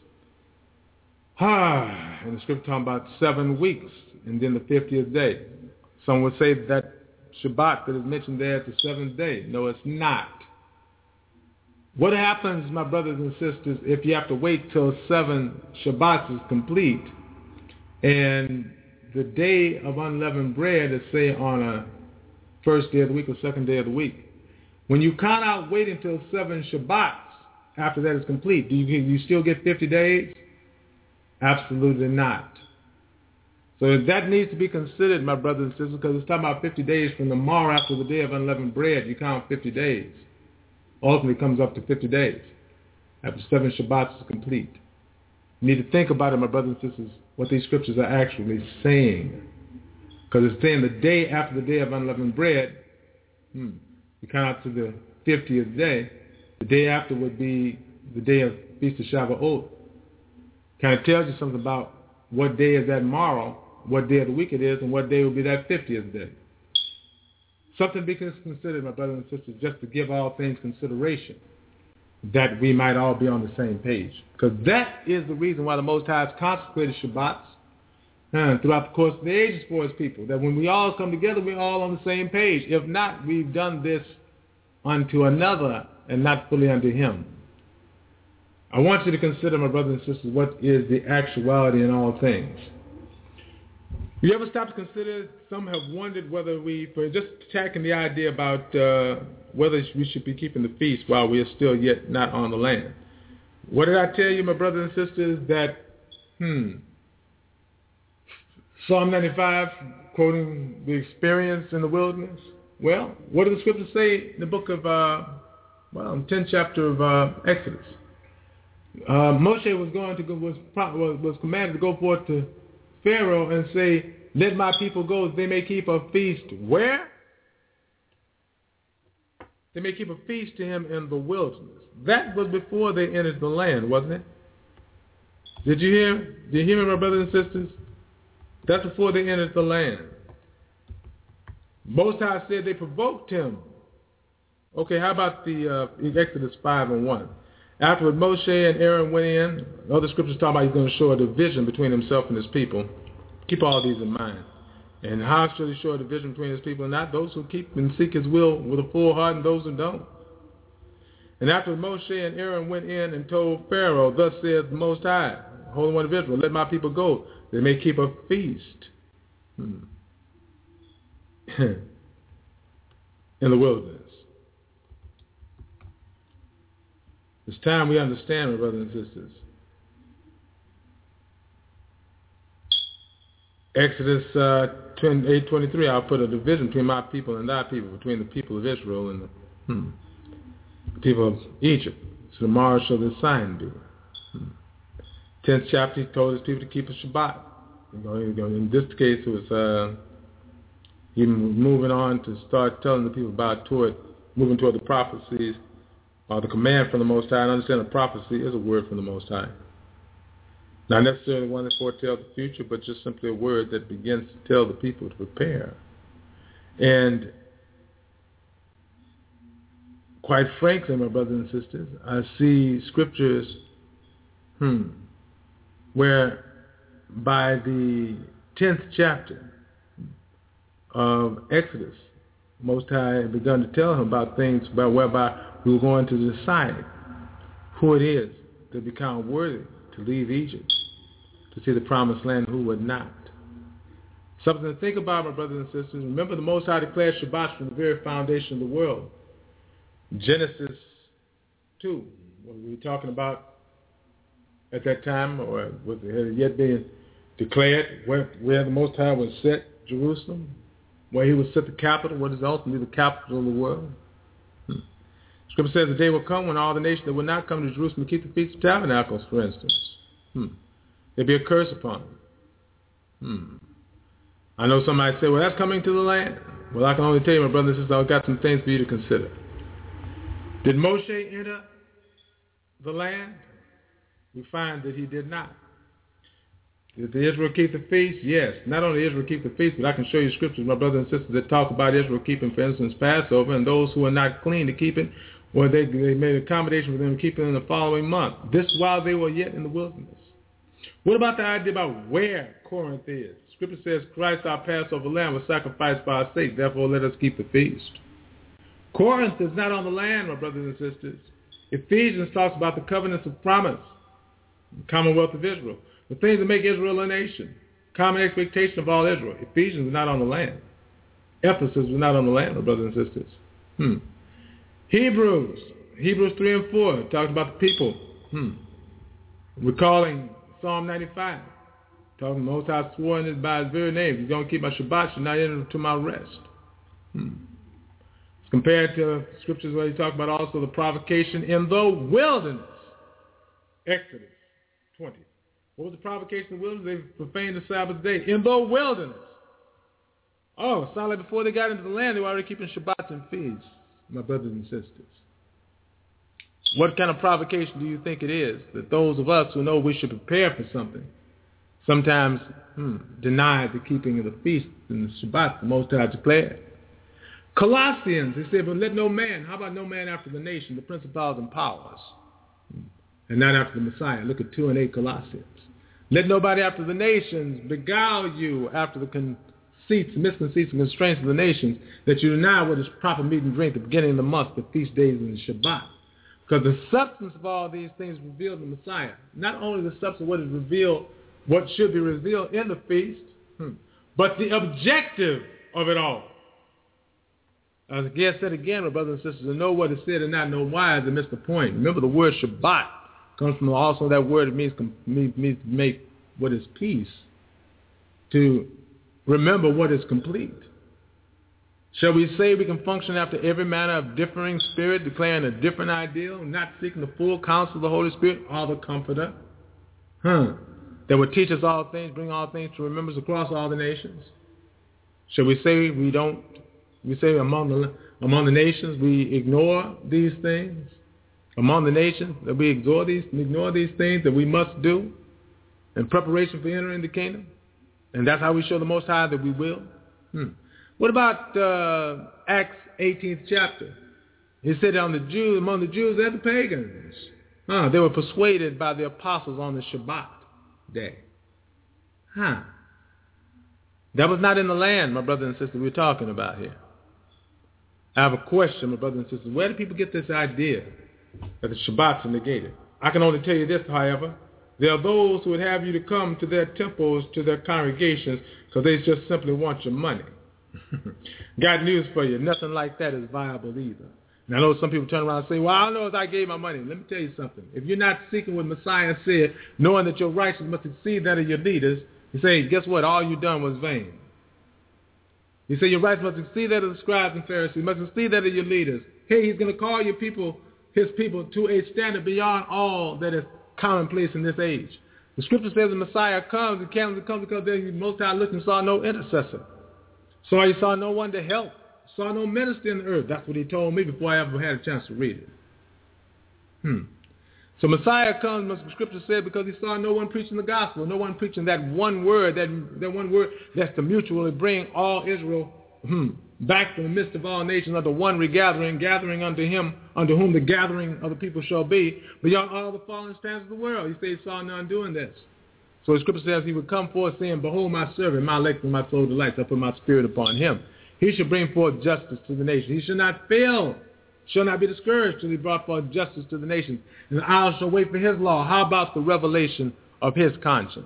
And the scripture talking about 7 weeks and then the 50th day. Some would say that Shabbat that is mentioned there is the 7th day. No, it's not. What happens, my brothers and sisters, if you have to wait till 7 Shabbats is complete and the day of unleavened bread is, say, on a first day of the week or second day of the week? When you count out waiting till 7 Shabbats after that is complete, do you still get 50 days? Absolutely not. So that needs to be considered, my brothers and sisters, because it's talking about 50 days from the morrow after the day of unleavened bread. You count 50 days. Ultimately comes up to 50 days after 7 Shabbats is complete. You need to think about it, my brothers and sisters, what these scriptures are actually saying. Because it's saying the day after the day of unleavened bread, you count out to the 50th day. The day after would be the day of Feast of Shavuot. Kind of tells you something about what day is that morrow, what day of the week it is, and what day will be that 50th day. Something to be considered, my brothers and sisters, just to give all things consideration, that we might all be on the same page. Because that is the reason why the Most High has consecrated Shabbats throughout the course of the ages for his people, that when we all come together, we're all on the same page. If not, we've done this unto another and not fully unto him. I want you to consider, my brothers and sisters, what is the actuality in all things. You ever stop to consider, some have wondered whether for just attacking the idea about whether we should be keeping the feast while we are still yet not on the land. What did I tell you, my brothers and sisters, that Psalm 95, quoting the experience in the wilderness? Well, what do the scriptures say in the book of, 10th chapter of Exodus? Moshe was commanded to go forth to Pharaoh and say, let my people go that they may keep a feast. Where? They may keep a feast to him in the wilderness. That was before they entered the land, wasn't it? Did you hear? Did you hear me, my brothers and sisters? That's before they entered the land. Most High said they provoked him. Okay, how about the Exodus 5:1? Afterward, Moshe and Aaron went in. Other scriptures talk about he's going to show a division between himself and his people. Keep all these in mind. And how should he show a division between his people and not? Those who keep and seek his will with a full heart and those who don't. And after Moshe and Aaron went in and told Pharaoh, thus saith the Most High, Holy One of Israel, let my people go, they may keep a feast in the wilderness. It's time we understand, my brothers and sisters. Exodus 8:23, I'll put a division between my people and thy people, between the people of Israel and the people of Egypt. So tomorrow shall this sign be. 10th chapter, he told his people to keep a Shabbat. In this case, it was even moving on to start telling the people about moving toward the prophecies, or the command from the Most High. And understand the prophecy is a word from the Most High. Not necessarily one that foretells the future, but just simply a word that begins to tell the people to prepare. And quite frankly, my brothers and sisters, I see scriptures where by the 10th chapter of Exodus, Most High had begun to tell him about things whereby we were going to decide who it is that become worthy to leave Egypt, to see the promised land, who would not. Something to think about, my brothers and sisters. Remember, the Most High declared Shabbat from the very foundation of the world. Genesis 2, what were we talking about at that time, or was it yet being declared, where the Most High would set Jerusalem, where he would set the capital, what is ultimately the capital of the world. Scripture says the day will come when all the nations that will not come to Jerusalem to keep the Feast of Tabernacles, for instance. There'll be a curse upon them. I know somebody say, well, that's coming to the land. Well, I can only tell you, my brothers and sisters, I've got some things for you to consider. Did Moshe enter the land? We find that he did not. Did the Israel keep the feast? Yes. Not only Israel keep the feast, but I can show you scriptures, my brothers and sisters, that talk about Israel keeping, for instance, Passover, and those who are not clean to keep it, or they made accommodation for them to keep it in the following month. This while they were yet in the wilderness. What about the idea about where Corinth is? Scripture says Christ our Passover lamb was sacrificed for our sake, therefore let us keep the feast. Corinth is not on the land, my brothers and sisters. Ephesians talks about the covenants of promise, the Commonwealth of Israel, the things that make Israel a nation, common expectation of all Israel. Ephesians is not on the land. Ephesus was not on the land, my brothers and sisters. Hebrews 3 and 4 talks about the people. Recalling Psalm 95, talking Most High swore in it by his very name, he's going to keep my Shabbat, shall not enter into my rest. It's compared to scriptures where he talked about also the provocation in the wilderness. Exodus 20. What was the provocation in the wilderness? They profaned the Sabbath day in the wilderness. Oh, it sounds like before they got into the land, they were already keeping Shabbats and feasts, my brothers and sisters. What kind of provocation do you think it is that those of us who know we should prepare for something sometimes deny the keeping of the feast and the Shabbat the Most High declared? Colossians, he said, but let no man, how about no man after the nation, the principalities and powers, and not after the Messiah? Look at 2:8 Colossians. Let nobody after the nations beguile you after the conceits, misconceits, and constraints of the nations, that you deny what is proper meat and drink, the beginning of the month, the feast days, and the Shabbat. Because the substance of all these things revealed in the Messiah, not only the substance of what is revealed, what should be revealed in the feast, but the objective of it all. As I said again, my brothers and sisters, to know what is said and not know why is to miss the point. Remember, the word Shabbat comes from also that word. It means to make what is peace, to remember what is complete. Shall we say we can function after every manner of differing spirit, declaring a different ideal, not seeking the full counsel of the Holy Spirit or the Comforter, that would teach us all things, bring all things to remembrance across all the nations? Shall we say we don't? We say among the nations we ignore these things. Among the nations that we ignore these things that we must do in preparation for entering the kingdom, and that's how we show the Most High that we will. What about Acts 18th chapter? He said among the Jews and the pagans, they were persuaded by the apostles on the Shabbat day. That was not in the land, my brother and sister, we're talking about here. I have a question, my brothers and sisters. Where do people get this idea that the Shabbats are negated? I can only tell you this, however. There are those who would have you to come to their temples, to their congregations, because they just simply want your money. Got news for you. Nothing like that is viable either. And I know some people turn around and say, well, I don't know if I gave my money. Let me tell you something. If you're not seeking what Messiah said, knowing that your righteousness must exceed that of your leaders, you say, guess what? All you done was vain. You say your rights must exceed that of the scribes and Pharisees, must exceed that of your leaders. Hey, he's going to call your people, his people, to a standard beyond all that is commonplace in this age. The scripture says the Messiah comes, and comes because the Most High looked and saw no intercessor. So he saw no one to help, saw no minister in the earth. That's what he told me before I ever had a chance to read it. So Messiah comes, the scripture said, because he saw no one preaching the gospel, no one preaching that one word, that one word that's to mutually bring all Israel back from the midst of all nations under one regathering, gathering unto him, unto whom the gathering of the people shall be, beyond all the fallen stands of the world. He said he saw none doing this. So the scripture says he would come forth saying, behold my servant, my elect and my soul delights, I put my spirit upon him. He shall bring forth justice to the nation. He shall not fail, shall not be discouraged till he brought forth justice to the nations. And the isles shall wait for his law. How about the revelation of his conscience?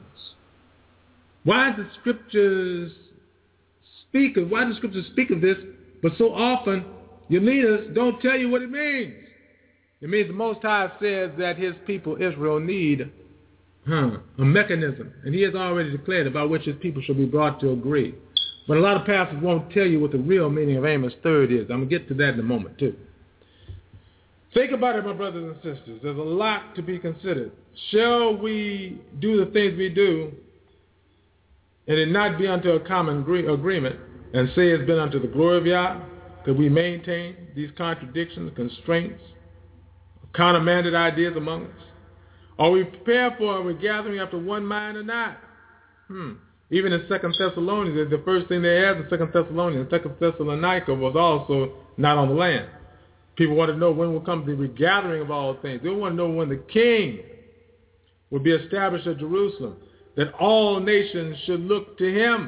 Why do the scriptures speak of this, but so often your leaders don't tell you what it means? It means the Most High says that his people Israel need a mechanism, and he has already declared about which his people shall be brought to agree. But a lot of pastors won't tell you what the real meaning of Amos 3 is. I'm going to get to that in a moment too. Think about it, my brothers and sisters. There's a lot to be considered. Shall we do the things we do and it not be unto a common agreement and say it's been unto the glory of Yah that we maintain these contradictions, constraints, countermanded ideas among us? Are we prepared for a regathering after one mind or not? Even in 2 Thessalonians, the first thing they asked in 2 Thessalonians, 2 Thessalonica was also not on the land. People want to know when will come the regathering of all things. They want to know when the king will be established at Jerusalem, that all nations should look to him,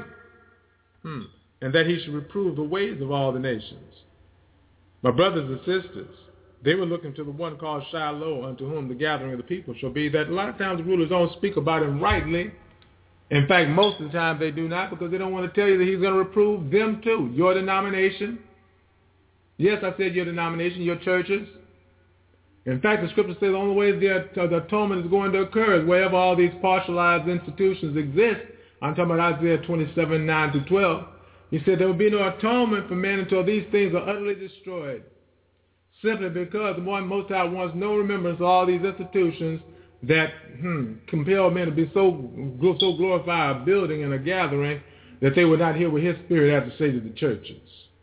and that he should reprove the ways of all the nations. My brothers and sisters, they were looking to the one called Shiloh, unto whom the gathering of the people shall be. That a lot of times the rulers don't speak about him rightly. In fact, most of the time they do not, because they don't want to tell you that he's going to reprove them too. Your denomination. Yes, I said your denomination, your churches. In fact, the scripture says the only way the atonement is going to occur is wherever all these partialized institutions exist. I'm talking about Isaiah 27, 9 to 12. He said there will be no atonement for men until these things are utterly destroyed. Simply because the one Most High wants no remembrance of all these institutions that compel men to be so glorify a building and a gathering that they would not hear what his Spirit had to say to the churches.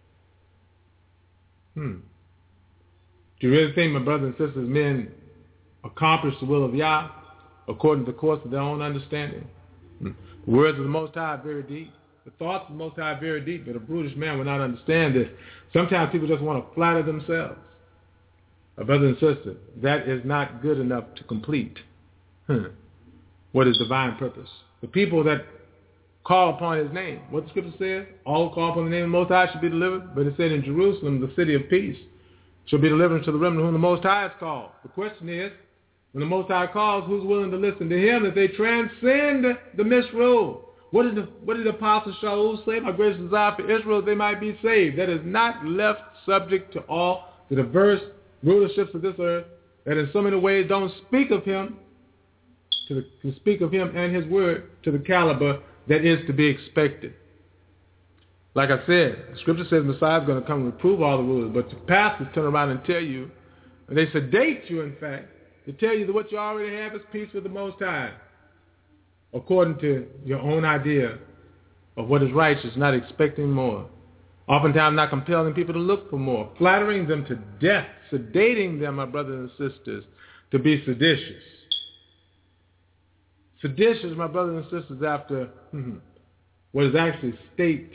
Do you really think, my brothers and sisters, men accomplish the will of Yah according to the course of their own understanding? The words of the Most High are very deep. The thoughts of the Most High are very deep, but a brutish man will not understand this. Sometimes people just want to flatter themselves. My brothers and sisters, that is not good enough to complete what is divine purpose. The people that call upon his name, what the scripture says, all who call upon the name of the Most High should be delivered. But it said in Jerusalem, the city of peace, shall be delivered to the remnant whom the Most High has called. The question is, when the Most High calls, who's willing to listen to him, that they transcend the misrule? What did the Apostle Shaul say? My greatest desire for Israel is they might be saved. That is not left subject to all the diverse rulerships of this earth that in so many ways don't speak of him, to speak of him and his word to the caliber that is to be expected. Like I said, the scripture says Messiah is going to come and reprove all the rulers, but the pastors turn around and tell you, and they sedate you, in fact, to tell you that what you already have is peace with the Most High, according to your own idea of what is righteous, not expecting more. Oftentimes not compelling people to look for more, flattering them to death, sedating them, my brothers and sisters, to be seditious. Seditious, my brothers and sisters, after what is actually state,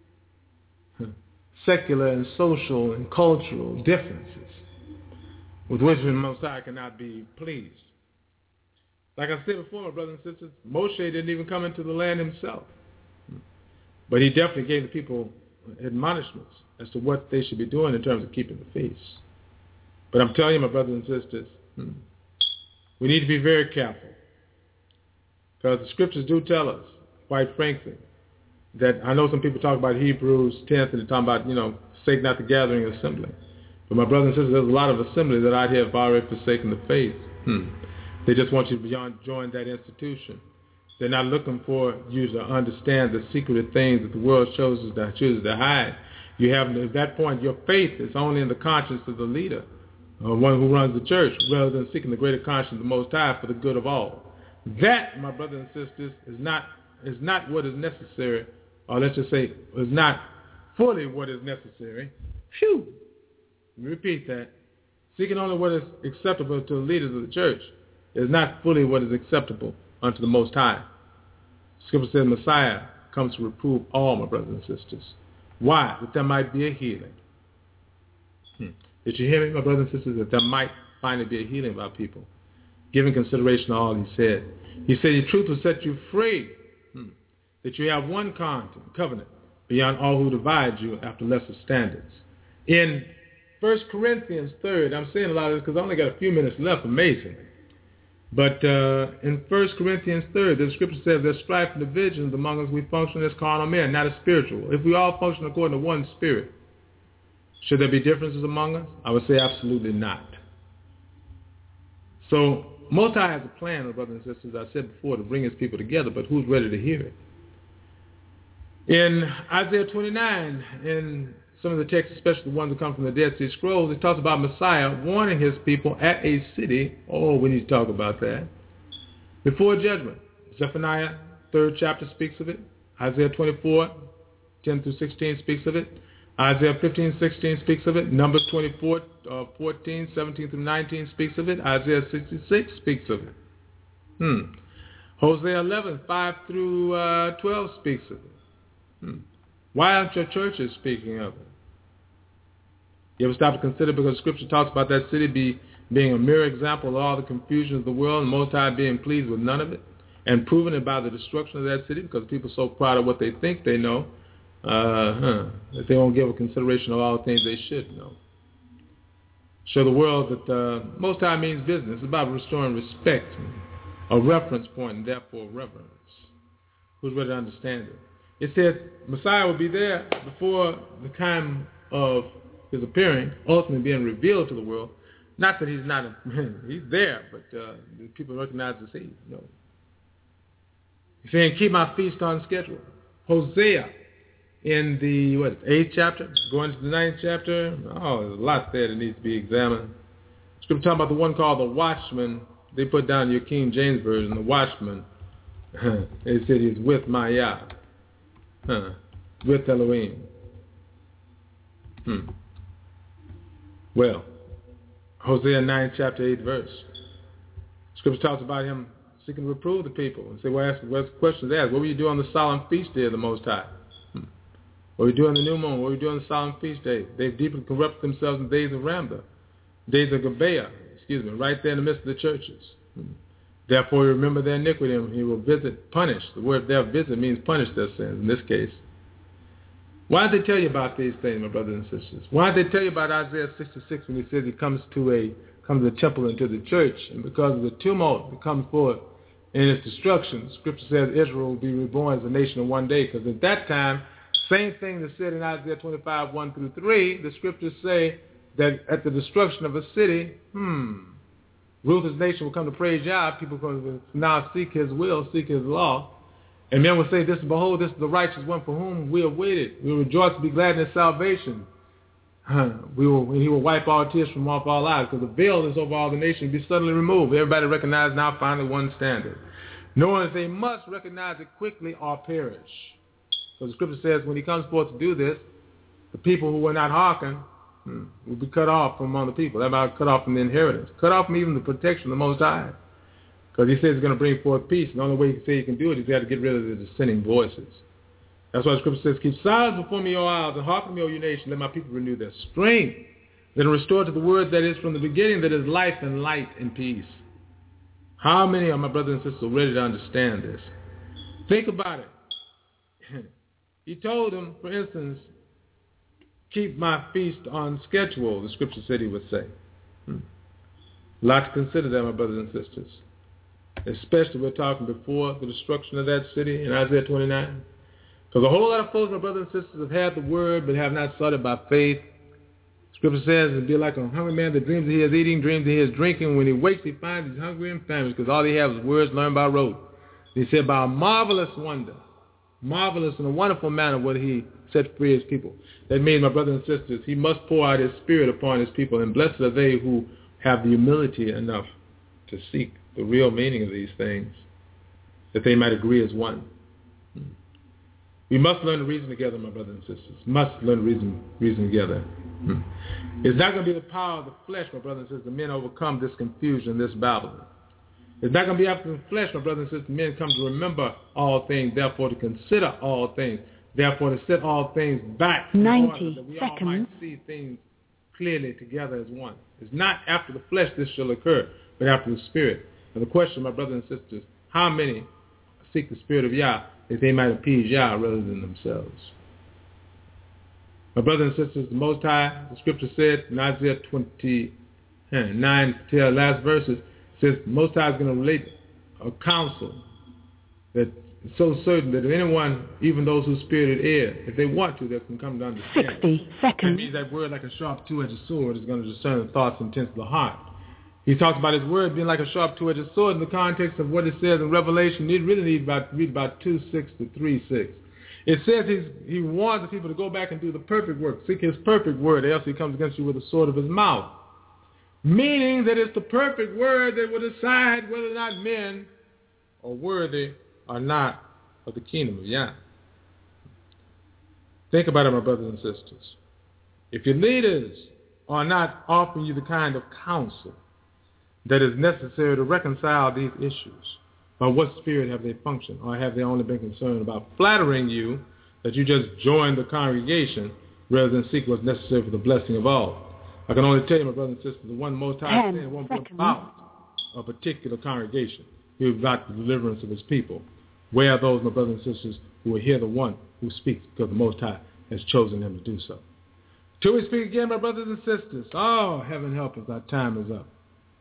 secular and social and cultural differences with which the Most High cannot be pleased. Like I said before, my brothers and sisters, Moshe didn't even come into the land himself. But he definitely gave the people admonishments as to what they should be doing in terms of keeping the feast. But I'm telling you, my brothers and sisters, we need to be very careful. Because the scriptures do tell us, quite frankly, that I know some people talk about Hebrews 10th and they talk about, forsake not the gathering assembly. But my brothers and sisters, there's a lot of assemblies that out here have already forsaken the faith. They just want you to join that institution. They're not looking for you to understand the secretive things that the world chooses to hide. You have, at that point, your faith is only in the conscience of the leader, one who runs the church, rather than seeking the greater conscience of the Most High for the good of all. That, my brothers and sisters, is not what is necessary, or let's just say, is not fully what is necessary. Phew! Repeat that. Seeking only what is acceptable to the leaders of the church is not fully what is acceptable unto the Most High. Scripture says Messiah comes to reprove all, my brothers and sisters. Why? That there might be a healing. Did you hear me, my brothers and sisters? That there might finally be a healing of our people. Giving consideration to all he said. He said, your truth will set you free. That you have one covenant beyond all who divide you after lesser standards. In 1 Corinthians 3, I'm saying a lot of this because I only got a few minutes left, amazingly. But in 1 Corinthians 3, the scripture says there's strife and divisions among us. We function as carnal men, not as spiritual. If we all function according to one spirit, should there be differences among us? I would say absolutely not. So Most High has a plan, my brothers and sisters, I said before, to bring his people together, but who's ready to hear it? In Isaiah 29, in some of the texts, especially the ones that come from the Dead Sea Scrolls, it talks about Messiah warning his people at a city. Oh, we need to talk about that. Before judgment. Zephaniah 3rd chapter speaks of it. Isaiah 24, 10 through 16 speaks of it. Isaiah 15, 16 speaks of it. Numbers 24, 14, 17 through 19 speaks of it. Isaiah 66 speaks of it. Hosea 11, 5 through 12 speaks of it. Why aren't your churches speaking of it? You ever stop to consider, because Scripture talks about that city being a mere example of all the confusion of the world, and Most High being pleased with none of it, and proving it by the destruction of that city, because people are so proud of what they think they know, that they won't give a consideration of all the things they should know. Show the world that Most High means business. It's about restoring respect, a reference point, and therefore reverence. Who's ready to understand it? It said Messiah will be there before the time of his appearing, ultimately being revealed to the world. Not that he's not, he's there, but people recognize as he. He's saying, keep my feast on schedule. Hosea in the 8th chapter, going to the 9th chapter. Oh, there's a lot there that needs to be examined. Scripture talking about the one called the watchman. They put down your King James Version, the watchman. They said he's with my Yah. with Elohim. Well, Hosea 9, chapter 8 verse. Scripture talks about him seeking to reprove the people and say, well, questions asked. What will you do on the solemn feast day of the Most High? What will you do on the new moon? What will you do on the solemn feast day? They've deeply corrupted themselves in the days of Ramda, days of Gibeah, right there in the midst of the churches. Therefore, remember their iniquity, and he will punish. The word there, visit, means punish their sins in this case. Why did they tell you about these things, my brothers and sisters? Why did they tell you about Isaiah 66 when he says he comes to the temple and to the church, and because of the tumult that comes forth in its destruction, Scripture says Israel will be reborn as a nation in one day, because at that time, same thing that's said in Isaiah 25, 1 through 3, the Scriptures say that at the destruction of a city, Ruthless nation will come to praise Yah. People will now seek his will, seek his law. And men will say, behold, this is the righteous one for whom we have waited. We will rejoice to be glad in his salvation. He will wipe all tears from off our eyes, because the veil is over all the nations be suddenly removed. Everybody recognize now finally one standard. Knowing that they must recognize it quickly or perish. So the Scripture says when he comes forth to do this, the people who will not hearken will be cut off from among the people. That means cut off from the inheritance. Cut off from even the protection of the Most High. Because he says he's going to bring forth peace. And the only way he can say he can do it is he has to get rid of the dissenting voices. That's why the Scripture says, keep silence before me, O isles, and hearken to me, O you nation. Let my people renew their strength. Let them restore to the word that is from the beginning, that is life and light and peace. How many of my brothers and sisters are ready to understand this? Think about it. He told them, for instance, keep my feast on schedule, the Scripture said he would say. A lot to consider there, my brothers and sisters. Especially we're talking before the destruction of that city in Isaiah 29. Because a whole lot of folks, my brothers and sisters, have had the word but have not sought it by faith. Scripture says it'd be like a hungry man that dreams that he is eating, dreams that he is drinking. When he wakes, he finds he's hungry and famished because all he has is words learned by rote. He said, by a marvelous wonder, marvelous in a wonderful manner what he set free his people. That means, my brothers and sisters, he must pour out his spirit upon his people. And blessed are they who have the humility enough to seek the real meaning of these things, that they might agree as one. We must learn to reason together, my brothers and sisters. Must learn to reason together. It's not going to be the power of the flesh, my brothers and sisters, men overcome this confusion, this Babylon. It's not going to be after the flesh, my brothers and sisters, men come to remember all things, therefore to consider all things, therefore to set all things back in order that we all might see things clearly together as one. It's not after the flesh this shall occur, but after the spirit. And the question, my brothers and sisters, how many seek the spirit of Yah that they might appease Yah rather than themselves? My brothers and sisters, the Most High, the Scripture said in Isaiah 29, till last verses, says the Most High is going to relate a counsel that is so certain that if anyone, even those who spirited air, if they want to, they can come to understand. 60 seconds. That means that word like a sharp two-edged sword is going to discern the thoughts and intents of the heart. He talks about his word being like a sharp two-edged sword in the context of what it says in Revelation. You really need read about 2:6 to 3:6. It says he warns the people to go back and do the perfect work, seek his perfect word, else he comes against you with the sword of his mouth. Meaning that it's the perfect word that will decide whether or not men are worthy or not of the kingdom of Yah. Think about it, my brothers and sisters. If your leaders are not offering you the kind of counsel that is necessary to reconcile these issues, by what spirit have they functioned? Or have they only been concerned about flattering you that you just join the congregation rather than seek what's necessary for the blessing of all? I can only tell you, my brothers and sisters, the one Most High sin won't be about a particular congregation. He will about the deliverance of his people. Where are those, my brothers and sisters, who will hear the one who speaks because the Most High has chosen him to do so? Till we speak again, my brothers and sisters, oh, heaven help us, our time is up.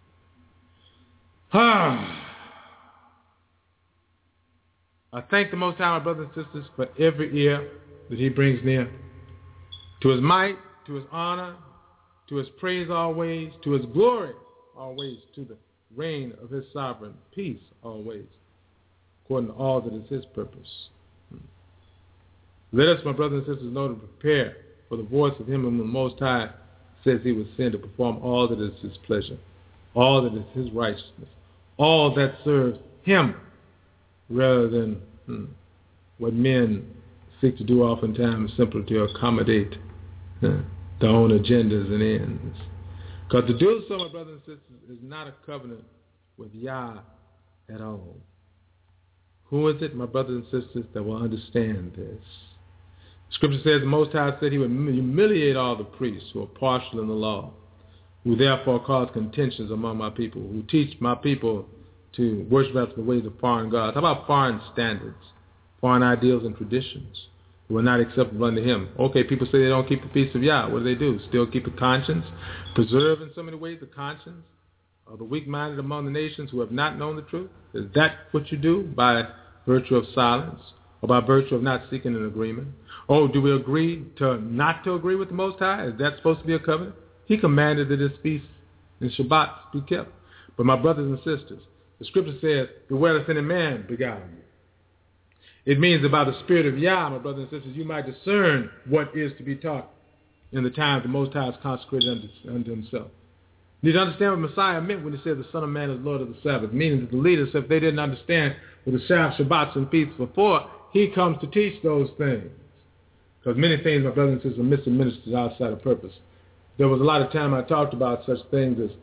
I thank the Most High, my brothers and sisters, for every ear that he brings near. To his might, to his honor, to his praise always, to his glory always, to the reign of his sovereign peace always, according to all that is his purpose. Let us, my brothers and sisters, know to prepare for the voice of him whom the Most High says he will send to perform all that is his pleasure, all that is his righteousness, all that serves him rather than what men seek to do oftentimes simply to accommodate their own agendas and ends. Because to do so, my brothers and sisters, is not a covenant with Yah at all. Who is it, my brothers and sisters, that will understand this? Scripture says the Most High said he would humiliate all the priests who are partial in the law, who therefore cause contentions among my people, who teach my people to worship after the ways of foreign gods. How about foreign standards, foreign ideals and traditions who are not acceptable unto him? Okay, people say they don't keep the feast of Yah. What do? Still keep the conscience, preserve in so many ways the conscience of the weak-minded among the nations who have not known the truth? Is that what you do by virtue of silence or by virtue of not seeking an agreement? Oh, do we agree to not to agree with the Most High? Is that supposed to be a covenant? He commanded that his feasts and Shabbats be kept. But my brothers and sisters, the scripture says, beware lest any man beguile you. It means that by the Spirit of Yah, my brothers and sisters, you might discern what is to be taught in the time the Most High is consecrated unto himself. You need to understand what Messiah meant when he said the Son of Man is Lord of the Sabbath, meaning that the leaders, if they didn't understand what the Shabbats and feasts were for, he comes to teach those things. Because many things, my brothers and sisters, are misadministered outside of purpose. There was a lot of time I talked about such things as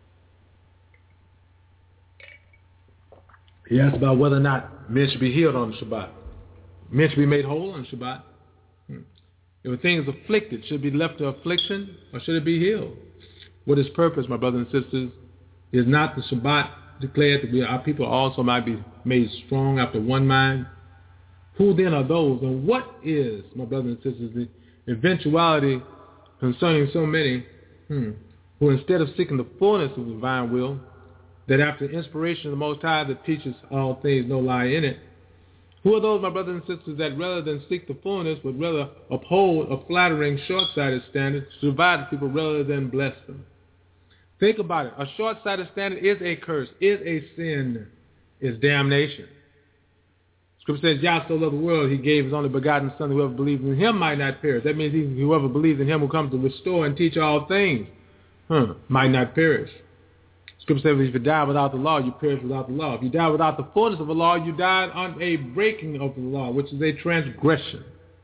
he asked about whether or not men should be healed on the Shabbat. Men should be made whole on Shabbat. If a thing is afflicted, should it be left to affliction or should it be healed? What is purpose, my brothers and sisters, is not the Shabbat declared that our people also might be made strong after one mind? Who then are those, and what is, my brothers and sisters, the eventuality concerning so many who instead of seeking the fullness of the divine will, that after inspiration of the Most High that teaches all things, no lie in it, who are those, my brothers and sisters, that rather than seek the fullness would rather uphold a flattering, short-sighted standard to divide the people rather than bless them? Think about it. A short-sighted standard is a curse, is a sin, is damnation. Scripture says, Yah so loved the world, he gave his only begotten Son, whoever believes in him might not perish. That means whoever believes in him who comes to restore and teach all things might not perish. Scripture says, if you die without the law, you perish without the law. If you die without the fullness of the law, you die on a breaking of the law, which is a transgression.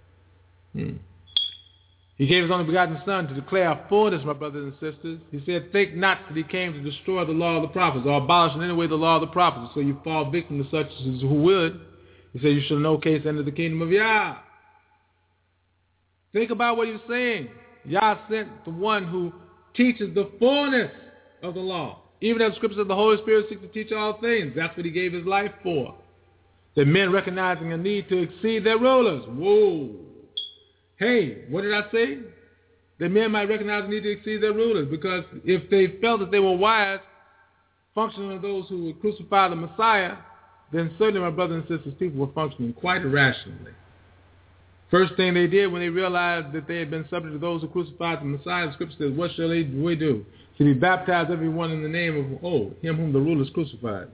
He gave his only begotten Son to declare our fullness, my brothers and sisters. He said, think not that he came to destroy the law of the prophets or abolish in any way the law of the prophets, so you fall victim to such as who would. He said, you shall in no case enter the kingdom of Yah. Think about what he was saying. Yah sent the one who teaches the fullness of the law. Even as the scripture says, the Holy Spirit seeks to teach all things. That's what he gave his life for. That men recognizing a need to exceed their rulers. Whoa. Hey, what did I say? That men might recognize the need to exceed their rulers. Because if they felt that they were wise, functioning of those who would crucify the Messiah, then certainly, my brothers and sisters, people were functioning quite irrationally. First thing they did when they realized that they had been subject to those who crucified the Messiah, the scripture says, what shall we do? To be baptized everyone in the name of, him whom the rulers crucified,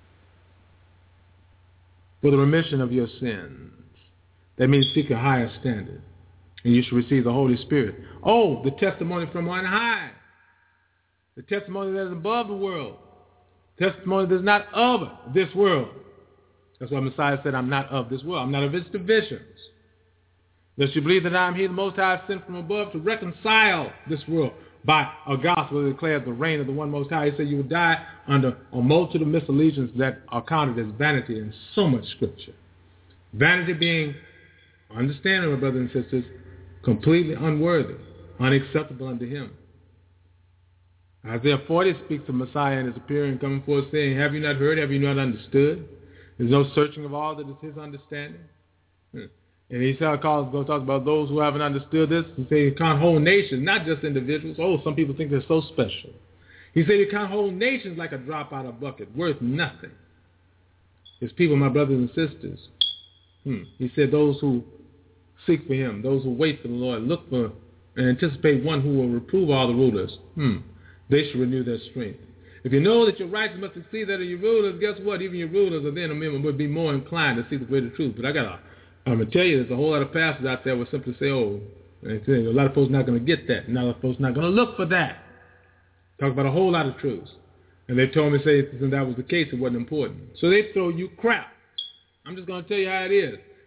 for the remission of your sins. That means seek a higher standard, and you shall receive the Holy Spirit. Oh, the testimony from on high. The testimony that is above the world. Testimony that is not of this world. That's why Messiah said, I'm not of this world. I'm not of its divisions. Lest you believe that I am he, the Most High, sent from above to reconcile this world by a gospel that declares the reign of the one Most High. He said you will die under a multitude of misallegiance that are counted as vanity in so much scripture. Vanity being, understanding, my brothers and sisters, completely unworthy, unacceptable unto him. Isaiah 40 speaks of Messiah and his appearing, coming forth, saying, have you not heard, have you not understood? There's no searching of all that is his understanding. And he talks about those who haven't understood this. He said he can't hold nations, not just individuals. Oh, some people think they're so special. He said he can't hold nations like a drop out of a bucket, worth nothing. His people, my brothers and sisters. He said those who seek for him, those who wait for the Lord, look for and anticipate one who will reprove all the rulers. They should renew their strength. If you know that your rights must exceed that of your rulers, guess what? Even your rulers are then would be more inclined to seek the greater truth. But I'm going to tell you, there's a whole lot of pastors out there who will simply say, a lot of folks not going to get that. A lot of folks not going to look for that. Talk about a whole lot of truths. And they told me, say, that was the case, it wasn't important. So they throw you crap. I'm just going to tell you how it is.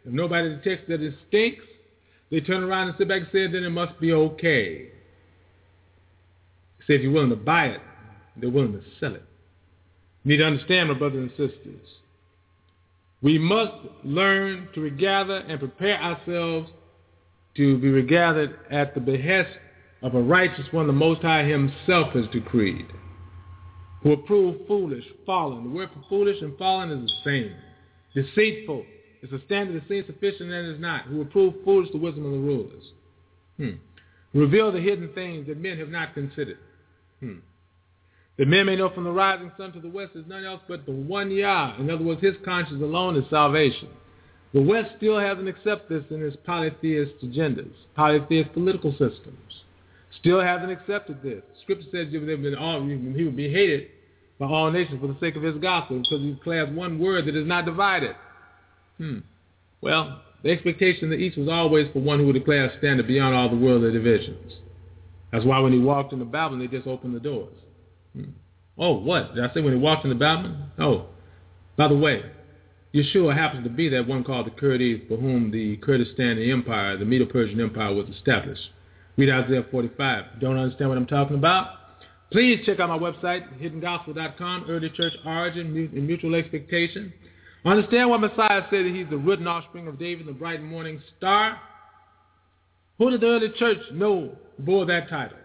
If nobody detects that it stinks, they turn around and sit back and say, then it must be okay. Say if you're willing to buy it, they're willing to sell it. You need to understand, my brothers and sisters, we must learn to regather and prepare ourselves to be regathered at the behest of a righteous one the Most High himself has decreed, who will prove foolish, fallen. The word for foolish and fallen is the same. Deceitful is a standard that seems sufficient and is not, who will prove foolish the wisdom of the rulers. Reveal the hidden things that men have not considered. That men may know from the rising sun to the west is none else but the one Yah. In other words, his conscience alone is salvation. The West still hasn't accepted this in its polytheist agendas, polytheist political systems. Still hasn't accepted this. Scripture says he would be hated by all nations for the sake of his gospel because he declares one word that is not divided. Well, the expectation that each was always for one who would declare a standard beyond all the worldly divisions. That's why when he walked into Babylon, they just opened the doors. Oh, what? Did I say when he walked into Babylon? Oh, by the way, Yeshua happens to be that one called the Kurds, for whom the Kurdistan Empire, the Medo-Persian Empire, was established. Read Isaiah 45. Don't understand what I'm talking about? Please check out my website, hiddengospel.com, early church origin and mutual expectation. Understand what Messiah said, that he's the root and offspring of David, the bright morning star. Who did the early church know bore that title?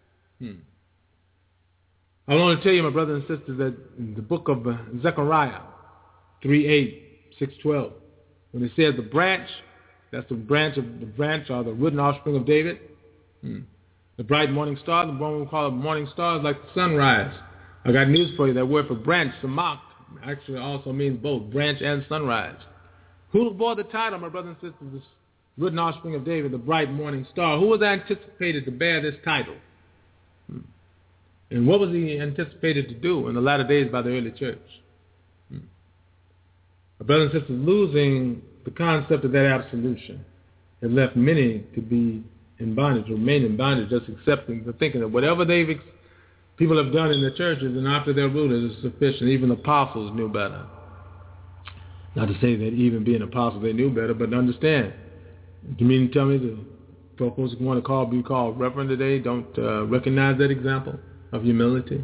I want to tell you, my brothers and sisters, that in the book of Zechariah 3:8, 6:12, when it says the branch, that's the branch or the root and offspring of David, the bright morning star, the one we call it morning star, is like the sunrise. I got news for you. That word for branch, samak, actually also means both branch and sunrise. Who bore the title, my brothers and sisters, this root and offspring of David, the bright morning star? Who was anticipated to bear this title? And what was he anticipated to do in the latter days by the early church? My brothers and sisters, losing the concept of that absolution has left many to be in bondage, remain in bondage, just accepting the thinking that whatever people have done in the churches and after their rulers is sufficient. Even apostles knew better. Not to say that even being apostles they knew better, but understand. Do you mean to tell me the folks who want to be called reverend today don't recognize that example of humility?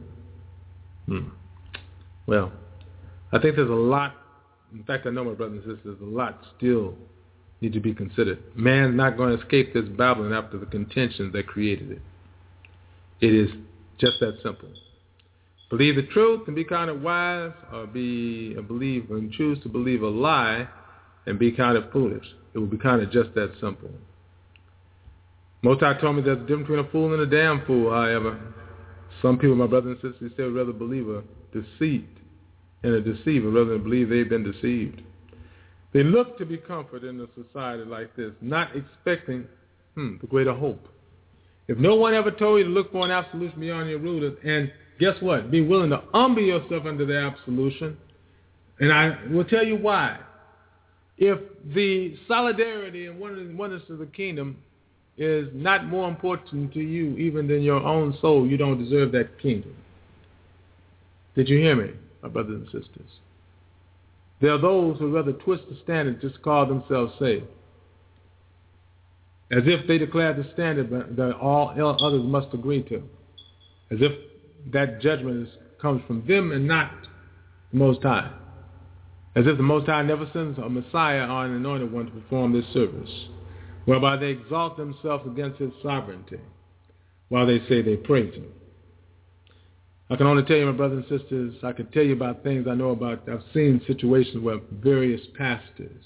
Well, I think there's a lot. In fact, I know, my brothers and sisters, a lot still need to be considered. Man's not going to escape this Babylon after the contention that created it. It is just that simple. Believe the truth and be counted wise, or be a believer and choose to believe a lie and be counted foolish. It will be counted just that simple. Most High told me there's a difference between a fool and a damn fool, however. Some people, my brothers and sisters, still rather believe a deceit and a deceiver rather than believe they've been deceived. They look to be comforted in a society like this, not expecting the greater hope. If no one ever told you to look for an absolution beyond your rulers, and guess what? Be willing to humble yourself under the absolution, and I will tell you why. If the solidarity and oneness of the kingdom is not more important to you even than your own soul, you don't deserve that kingdom. Did you hear me, my brothers and sisters? There are those who rather twist the standard just to call themselves saved, as if they declare the standard that all others must agree to, as if that judgment comes from them and not the Most High, as if the Most High never sends a Messiah or an anointed one to perform this service, whereby they exalt themselves against his sovereignty while they say they praise him. I can only tell you, my brothers and sisters, I can tell you about things I know about. I've seen situations where various pastors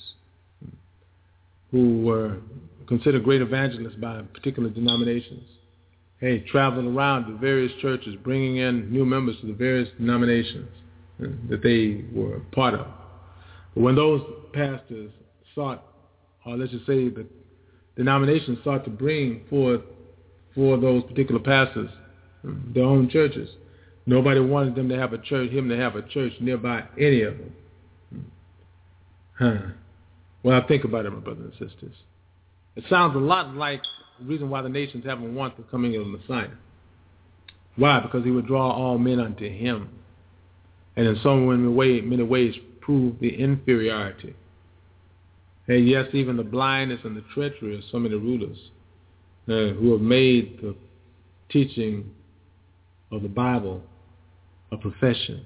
who were considered great evangelists by particular denominations, traveling around to various churches, bringing in new members to the various denominations that they were part of. But when those pastors sought, or let's just say the denominations sought to bring forth for those particular pastors their own churches, nobody wanted him to have a church nearby any of them. Well, think about it, my brothers and sisters. It sounds a lot like the reason why the nations haven't wanted the coming of the Messiah. Why? Because he would draw all men unto him, and in so many ways prove the inferiority And yes, even the blindness and the treachery of so many rulers who have made the teaching of the Bible a profession.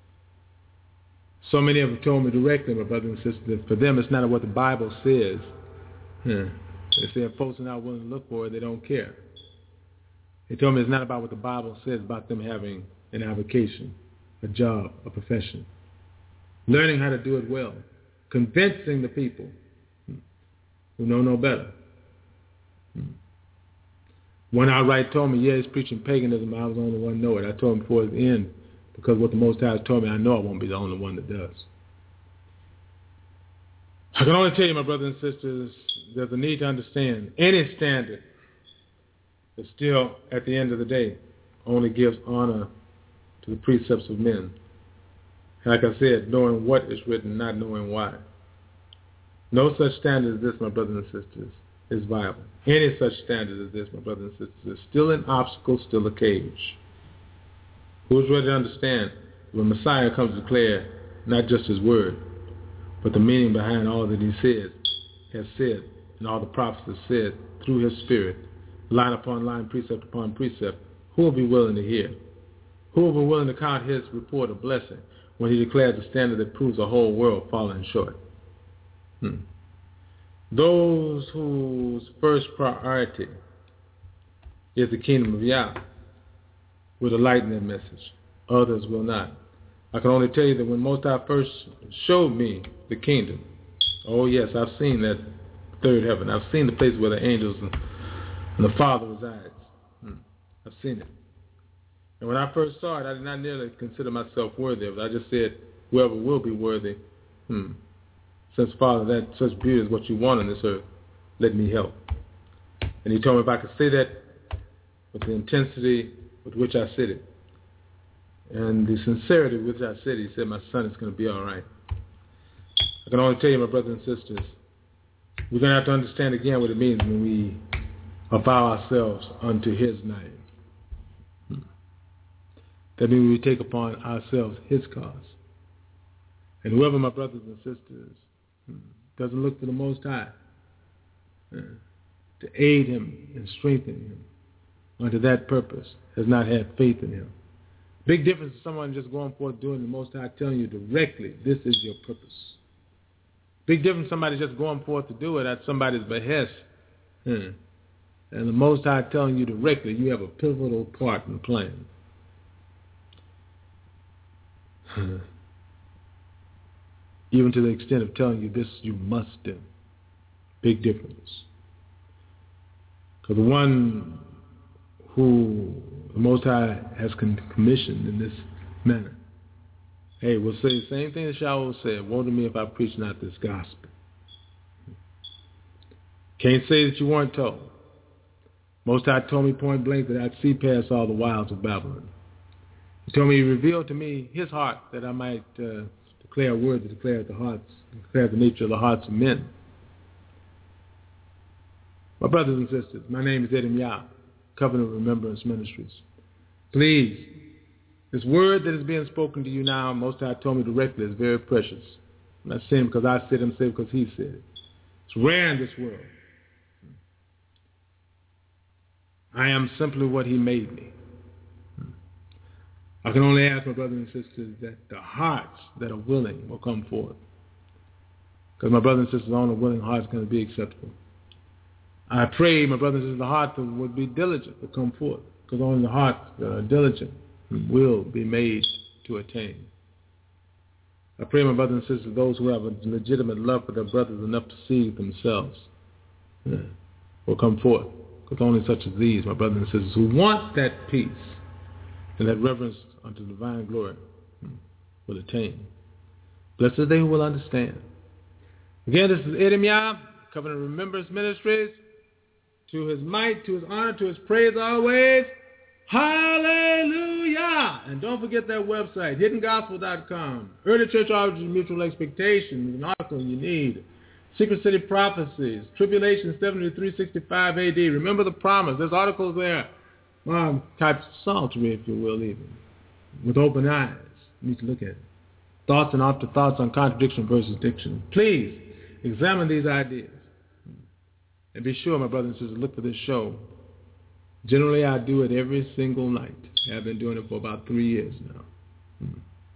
So many have told me directly, my brothers and sisters, that for them it's not what the Bible says. They say if folks are not willing to look for it, they don't care. They told me it's not about what the Bible says, about them having an avocation, a job, a profession. Learning how to do it well. Convincing the people who know no better. One outright told me, yeah, he's preaching paganism. I was the only one to know it. I told him before the end, because what the Most High has told me, I know I won't be the only one that does. I can only tell you, my brothers and sisters, there's a need to understand any standard that still, at the end of the day, only gives honor to the precepts of men. Like I said, knowing what is written, not knowing why. No such standard as this, my brothers and sisters, is viable. Any such standard as this, my brothers and sisters, is still an obstacle, still a cage. Who's ready to understand when Messiah comes to declare not just his word, but the meaning behind all that he has said, and all the prophets have said through his spirit, line upon line, precept upon precept? Who will be willing to hear? Who will be willing to count his report a blessing when he declares a standard that proves the whole world falling short? Those whose first priority is the kingdom of Yah will delight in that message. Others will not. I can only tell you that when Most High first showed me the kingdom, oh yes, I've seen that third heaven. I've seen the place where the angels and the Father resides. I've seen it. And when I first saw it, I did not nearly consider myself worthy of it. I just said, whoever will be worthy, since Father, that such beauty is what you want on this earth, let me help. And he told me if I could say that with the intensity with which I said it, and the sincerity with which I said it, he said, my son, it's going to be all right. I can only tell you, my brothers and sisters, we're going to have to understand again what it means when we avow ourselves unto his name. That means we take upon ourselves his cause. And whoever, my brothers and sisters, doesn't look to the Most High to aid him and strengthen him unto that purpose has not had faith in him. Big difference is someone just going forth doing the Most High telling you directly, this is your purpose. Big difference somebody just going forth to do it at somebody's behest. And the Most High telling you directly, you have a pivotal part in the plan. Even to the extent of telling you this you must do. Big difference. Because the one who the Most High has commissioned in this manner, hey, we'll say the same thing that Shaul said, woe to me if I preach not this gospel. Can't say that you weren't told. Most High told me point blank that I'd see past all the wiles of Babylon. He told me, he revealed to me his heart that I might declare a word to declare the nature of the hearts of men. My brothers and sisters, my name is Edom Yah, Covenant Remembrance Ministries. Please, this word that is being spoken to you now, Most High told me directly, is very precious. I'm not saying because I said it, I'm saying because he said it. It's rare in this world. I am simply what he made me. I can only ask my brothers and sisters that the hearts that are willing will come forth. Because my brothers and sisters, only willing hearts going to be acceptable. I pray, my brothers and sisters, the heart that would be diligent will come forth. Because only the hearts that are diligent will be made to attain. I pray, my brothers and sisters, those who have a legitimate love for their brothers enough to see themselves will come forth. Because only such as these, my brothers and sisters, who want that peace and that reverence unto divine glory will attain. Blessed are they who will understand. Again, this is Edom Yah, Covenant Remembrance Ministries. To his might, to his honor, to his praise always. Hallelujah! And don't forget that website, hiddengospel.com. Early Church Origins and Mutual Expectations, an article you need. Secret City Prophecies, Tribulation 7365 AD. Remember the promise. There's articles there. Type psaltery, if you will, even. With open eyes. You need to look at it. Thoughts and afterthoughts on contradiction versus diction. Please, examine these ideas. And be sure, my brothers and sisters, look for this show. Generally, I do it every single night. I've been doing it for about 3 years now.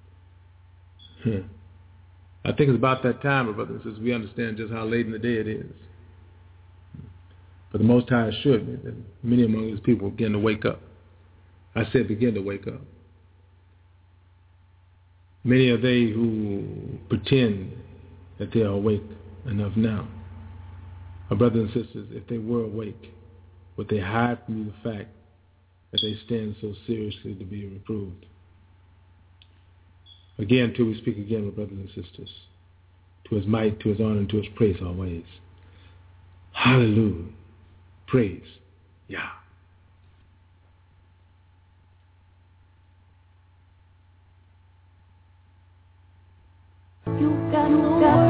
I think it's about that time, my brothers and sisters, we understand just how late in the day it is. But the Most High assured me that many among His people begin to wake up. I said begin to wake up. Many are they who pretend that they are awake enough now. My brothers and sisters, if they were awake, would they hide from you the fact that they stand so seriously to be reproved? Again, till we speak again, my brothers and sisters, to His might, to His honor, and to His praise always. Hallelujah. Praise Yah. You got